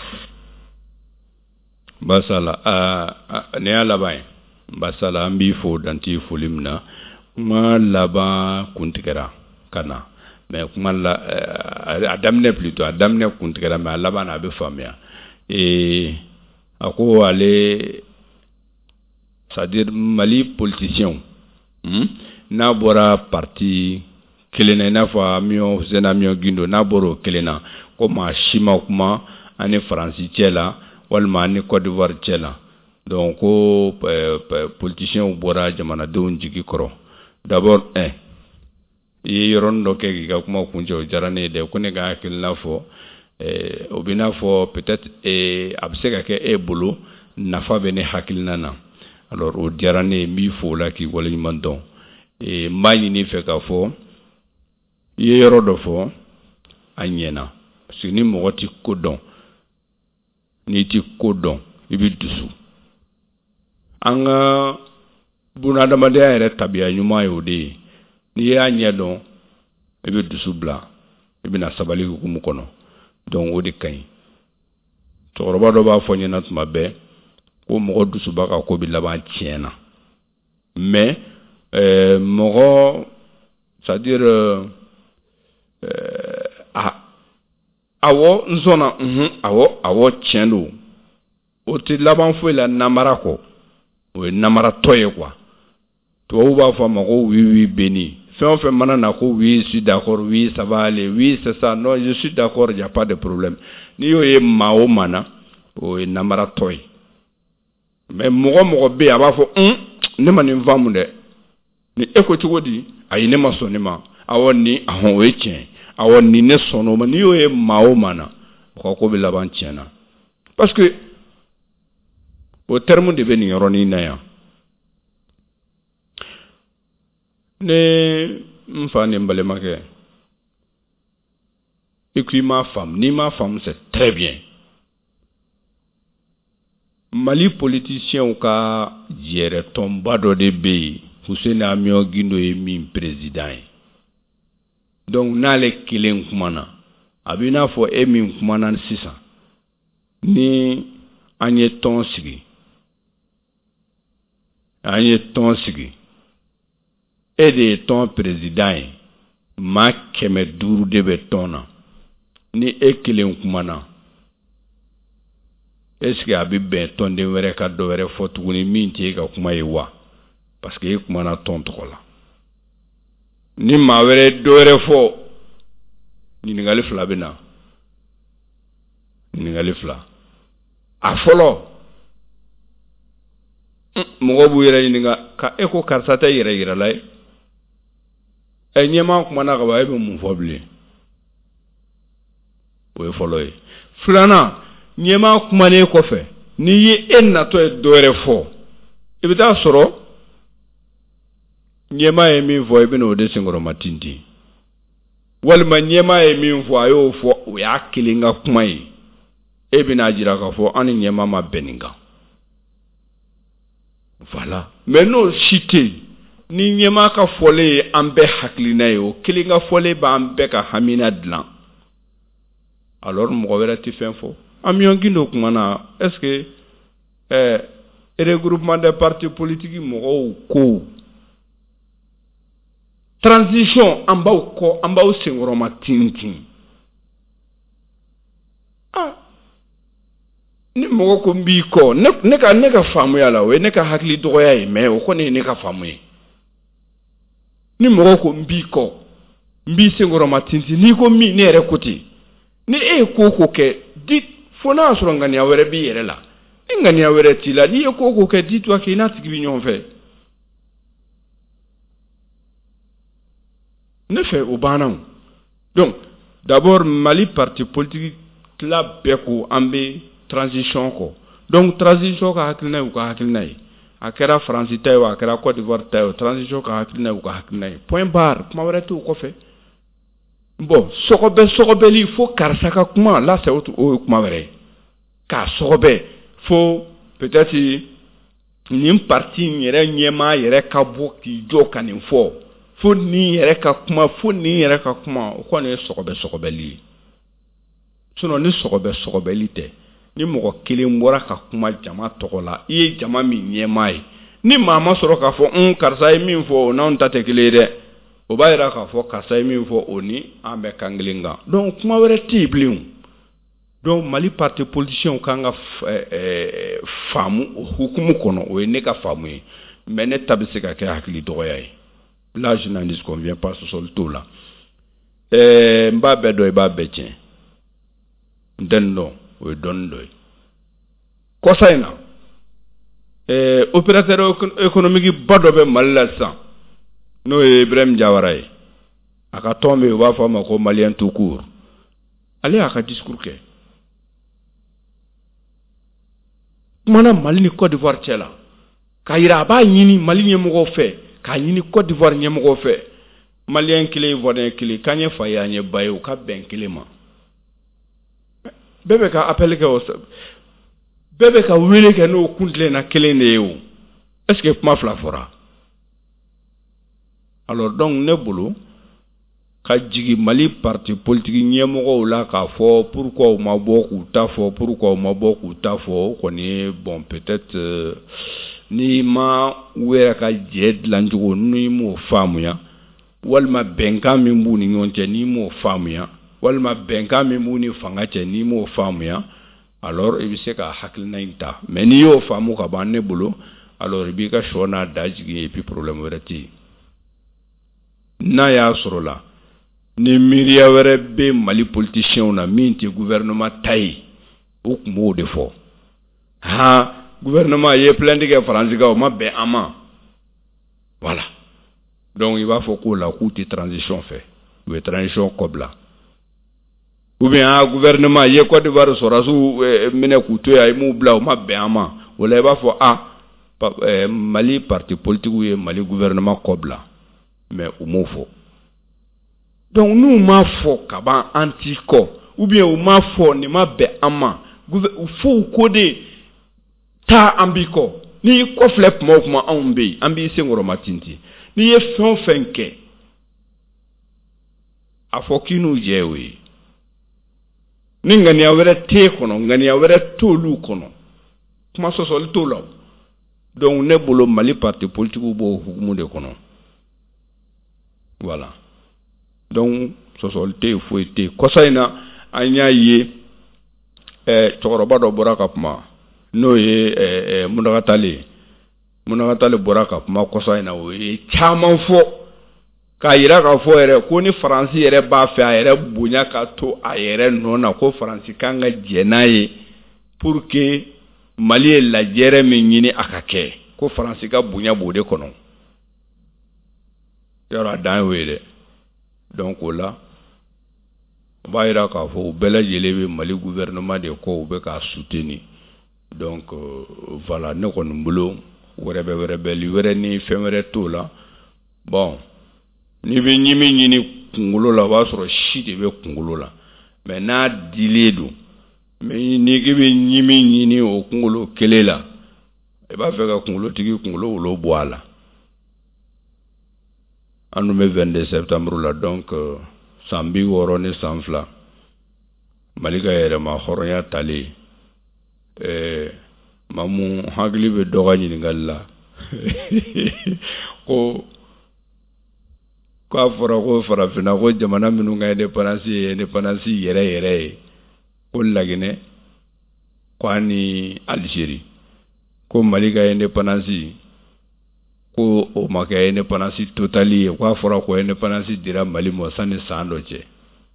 basala ne ala bay basala ambi fo danti folimna ma laba kuntikara kana mais kuma la adamne plutôt adamne kuntikara mais laba na be famia ako ale c'est-à-dire Mali politicien n'a bora parti kelena n'a fa mion zena mion gindo n'a boro kelena comme shima kuma ani franci tchela walma ani Côte d'Ivoire tchela donc politicien bora jamana don jigi koro d'abord i yoron do ke ga kuma kunjo jarane de ko ne ga kelna fo obina fo peut-être absega ke bolo nafa bene hakilna na alors o jarane mi fo la ki wala mandon mali ni fe ka fo yero do fo anyena parce que ni mo ti kodon ni ti kodon ibi dusu anga buna da made ere tabia nyuma yode ni ya nyedon ibi dusu bla ibi na sabali ku mu kono donc odi kan to roba do ba fo nyena tuma be ko mo dusu baka ko bi laba tiena mais mogo c'est-à-dire awo nzona awo tiendo o ti laban fo la namara ko o namara toye quoi to ba fa mogo oui béni fait mana na ko oui je suis d'accord oui ça va aller oui c'est ça non je suis d'accord il y a pas de problème ni yo e mao mana o namara toye mais mogo be aba fo ne mani vamu de ni eko chugodi ayi ne masonima awoni ahon wechen awoni ne sonoma ni yo e mao mana ko be laban tiena parce que au terme de beni yoroni na ya ne mfane mbale make et puis ma femme c'est très bien Mali politicien ka jere tombado de be Hussein Amio Gindo e min président donc nale kilen kumana abina fo e min kumana sisa ni anye ton sigi e de ton président ma keme duru de be tona ni e kilen kumana est-ce que abi ben ton de were ka do were fo tuguni min tie ka kuma yiwa parce que kuma na ton to la ni ma were do were fo ni ngali flabina ɲininkali fila a fɔlɔ mɔgɔ b'u yɛrɛ ɲininka ka e ko karisa tɛ yɛrɛ yirala ye ɲɛmaa kumana ka ban e bɛ mun fɔ bilen o ye fɔlɔ ye filanan ɲɛmaa kumanen kɔfɛ n'i ye e natɔ ye dɔ wɛrɛ fɔ i bɛ taa sɔrɔ ɲɛmaa ye min fɔ i bɛ n'o de senkɔrɔma tintin walima ɲɛmaa ye min fɔ a y'o fɔ o y'a kelen ka kuma ye e bɛna jira k'a fɔ an ni ɲɛmaa ma bɛn nin kan voilà mais n'o si tɛ yen ni ɲɛmaa ka fɔlen ye an bɛɛ hakilina ye o kelen ka fɔlen b'an bɛɛ ka hamina dilan alors mɔgɔ wɛrɛ tɛ fɛn fɔ an mi yɔngin dɔ kuma na est-ce que regroupement des partis politiques mɔgɔw ko transition an b'aw kɔ an b'aw senkɔrɔma tintin ni mɔgɔ ko n b'i kɔ ne ka faamuya la o ye ne ka hakili dɔgɔya ye mais o kɔni ye ne ka faamu ye ni mɔgɔ ko n b'i kɔ n b'i senkɔrɔma tintin n'i ko min ne yɛrɛ ko ten ni e ye ko kɛ di fo n'a sɔrɔ ŋaniya wɛrɛ b'i yɛrɛ la ni ŋaniya wɛrɛ t'i la n'i ye ko kɛ dis-toi k'i n'a tigi bɛ ɲɔgɔn fɛ ne fɛ o banna o donc d'abord Mali parti politique tila bɛɛ ko an bɛ transition kɔ donc transition ka hakilina ye u ka hakilina ye a kɛra Faransi ta ye o a kɛra Côte d'Ivoire ta ye o transition ka hakilina ye u ka hakilina ye point barre kuma wɛrɛ t'o kɔfɛ bon sɔgɔbɛli fo karisa ka kuma là c'est o kuma wɛrɛ k'a sɔgɔbɛ fo peut-être nin parti in yɛrɛ ɲɛmaa yɛrɛ ka bɔ k'i jɔ ka nin fɔ fo nin yɛrɛ ka kuma o kɔni ye sɔgɔbɛli ye sinon ni sɔgɔbɛli tɛ ni mɔgɔ kelen bɔra ka kuma jama tɔgɔ la i ye jama min ɲɛmaa ye ni maa ma sɔrɔ k'a fɔ karisa ye min fɔ o n'anw ta tɛ kelen ye dɛ o b'a yira k'a fɔ karisa ye min fɔ o ni an bɛ kan kelen kan donc kuma wɛrɛ tɛ yen bilen donc Mali parti politicien kan ka faamu o hukumu kɔnɔ o ye ne ka faamu ye mais ne ta bɛ se ka kɛ hakili dɔgɔya ye là je n'en disconviens pas sɔsɔli t'o la n b'a bɛɛ dɔn i b'a bɛɛ tiɲɛ n tɛ nin dɔn o ye dɔɔnin dɔ ye kɔsa in na opérateur économique ba dɔ bɛ Mali la sisan n'o ye Ibrahim Jawara ye a ka tɔn bɛ yen u b'a fɔ a ma ko malien tout court ale y'a ka discours kɛ kumana Mali ni Côte d'Ivoire cɛ la k'a yira a b'a ɲini Mali ɲɛmɔgɔw fɛ k'a ɲini Côte d'Ivoire ɲɛmɔgɔw fɛ malien kelen ivoirien kelen k'an ye fa ye an ye ba ye u ka bɛn kelen ma bɛɛ bɛ ka appel kɛ o bɛɛ bɛ ka wele kɛ n'o kuntilenna kelen de ye o est-ce que kuma fila fɔra alors donc ne bolo ka jigi Mali parti politique ɲɛmɔgɔw la k'a fɔ pourquoi u ma bɔ k'u ta fɔ pourquoi u ma bɔ k'u ta fɔ o kɔni bon peut-être ni ma wɛrɛ ka jɛ dilan cogo ni m'o faamuya walima bɛnkan min b'u ni ɲɔgɔn cɛ ni m'o faamuya walima bɛnkan min b'u ni fanga cɛ ni m'o faamuya alors i bɛ se ka hakilina in ta mais n'i y'o faamu ka ban ne bolo alors i b'i ka sɔ n'a da jigin et puis problème wɛrɛ tɛ yen n'a y'a sɔrɔ la ni miiriya wɛrɛ bɛ Mali politiciens na min tɛ gouvernement ta ye o tun b'o de fɔ gouvernement ye plainte kɛ Faransi kan o ma bɛn an ma voilà donc i b'a fɔ k'o la k'u tɛ transition fɛ u bɛ transition kɔbila ou bien gouvernement ye Côte d'Ivoire sɔrɔsiw minɛ k'u to yan i m'u bila o ma bɛn an ma o la i b'a fɔ Mali parti politique ye Mali gouvernement kɔbila mais u m'o fɔ donc n'u m'a fɔ ka ban an t'i kɔ ou bien u m'a fɔ nin ma bɛn an ma fo u ko de taa an b'i kɔ n'i kɔfilɛ kuma o kuma anw bɛ yen an b'i senkɔrɔma tintin n'i ye fɛn o fɛn kɛ a fɔ k'i n'u jɛ o ye ni ŋaniya wɛrɛ t'e kɔnɔ ŋaniya wɛrɛ t'olu kɔnɔ kuma sɔsɔli t'o la donc ne bolo Mali parti politique b'o hukumu de kɔnɔ voilà donc sɔsɔli tɛ foyi tɛ kɔsa in na an y'a ye cɛkɔrɔba dɔ bɔra ka kuma n'o ye Munagatale bɔra ka kuma kɔsa in na o ye caman fɔ k'a yira k'a fɔ yɛrɛ ko ni Faransi yɛrɛ b'a fɛ a yɛrɛ bonya ka to a yɛrɛ nɔ na ko Faransi kan ka jɛ n'a ye pour que Mali ye lajɛrɛ min ɲini a ka kɛ ko Faransi ka bonya b'o de kɔnɔ yɔrɔ a dan y'o ye dɛ donc o la o b'a yira k'a fɔ u bɛɛ lajɛlen bɛ Mali gouvernement de kɔ u bɛ k'a soutenir donc voilà ne kɔni bolo wɛrɛbɛli wɛrɛ ni fɛn wɛrɛ t'o la bon ni bɛ ɲimi ɲini kunkolo la o b'a sɔrɔ si de bɛ kunkolo la mais n'a dilen don mais ni k'i bɛ ɲimi ɲini o kunkolo kelen la i b'a fɛ ka kunkolotigi kunkolo wolo bɔ a la an dun bɛ 22 septembre la donc san 60 ni san 2 Mali ka yɛrɛma hɔrɔnya talen mamu hakili bɛ dɔgɔ ɲininkali la ko k'a fɔra ko farafinna ko jamana minnu ka indépendance yɛrɛ ye ko Laginɛ ko ani Algérie ko Mali ka indépendance ko o ma kɛ indépendance totale ye k'a fɔra ko indépendance dira Mali ma sanni san dɔ cɛ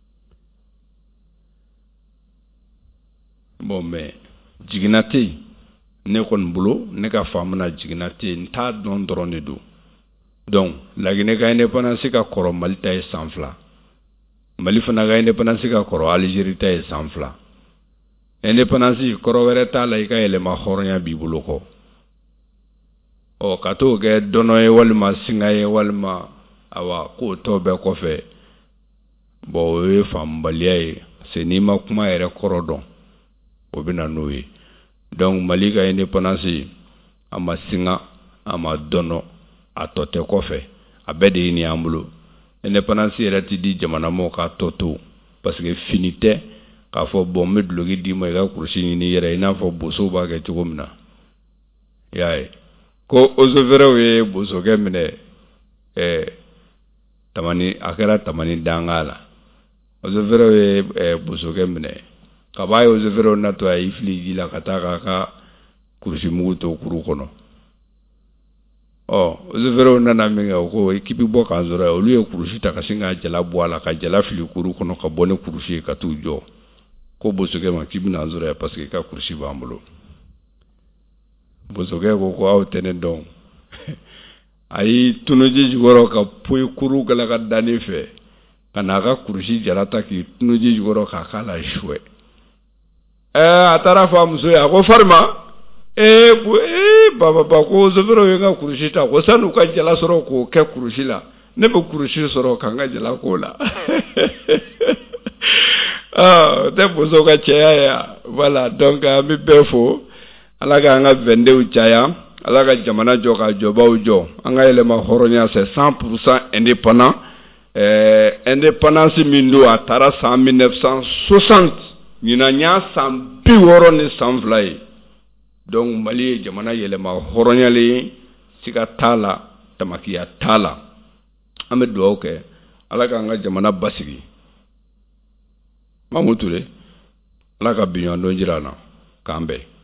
bon mais jiginna tɛ yen ne kɔni bolo ne ka faamu na jiginna tɛ yen n t'a dɔn dɔrɔn de don donc Laginɛ ka indépendance ka kɔrɔ Mali ta ye san 2 Mali fana ka indépendance ka kɔrɔ Algérie ta ye san 2 indépendance kɔrɔ wɛrɛ t'a la i ka yɛlɛma hɔrɔnya b'i bolo kɔ ka t'o kɛ dɔnɔ ye walima singa ye walima awa k'o tɔ bɛɛ kɔfɛ bon o ye faamubaliya ye c'est n'i ma kuma yɛrɛ kɔrɔ dɔn o bɛ na n'o ye donc Mali ka indépendance a ma singa a ma dɔnɔ a tɔ tɛ kɔfɛ a bɛɛ de ye nin y'an bolo indépendance yɛrɛ ti di jamana mɔgɔw ka tɔ to parce que fini tɛ k'a fɔ bon n bɛ duloki d'i ma i ka kurusi ɲini yɛrɛ i n'a fɔ bosow b'a kɛ cogo min na i y'a ye ko osofɛrɛw ye bosokɛ minɛ tamani a kɛra tamani danga la osofɛrɛw ye bosokɛ minɛ kaba ye osofɛrɛw natɔ a y'i fili ji la ka taa k'a ka kurusi mugu to kuru kɔnɔ osofɛrɛw nana min kɛ o ko k'i bɛ bɔ k'an sɔrɔ olu ye kurusi ta ka sin ka jala bɔ a la ka jala fili kuru kɔnɔ ka bɔ ni kurusi ye ka t'u jɔ ko bosokɛ ma k'i bɛna an sɔrɔ parce que i ka kurusi b'an bolo bosokɛ ko aw tɛ ne dɔn a y'i tunuji jukɔrɔ ka poyi kuru kala ka danni fɛ ka n'a ka kurusi jala ta k'i tunuji jukɔrɔ k'a k'a la suwɛ a taara fɔ a muso ye a ko Farima baba ko osofɛrɛw ye n ka kurusi ta ko san'u ka jala sɔrɔ k'o kɛ kurusi la ne bɛ kurusi sɔrɔ ka n ka jala k'o la tɛ boso ka cɛya ye voilà donc an bɛ bɛɛ fo Ala ka an ka 22 caya Ala ka jamana jɔ ka jɔbaw jɔ an ka yɛlɛma hɔrɔnya c'est 100% indépendant indépendance min don a taara san 1960 ɲinan y'a san 60 ni san 2 ye donc Mali ye jamana yɛlɛma hɔrɔnyalen ye siga t'a la tamakiya t'a la an bɛ dugawu kɛ Ala ka an ka jamana basigi Mamu Ture Ala ka biɲɔgɔndon jira an na k'an bɛn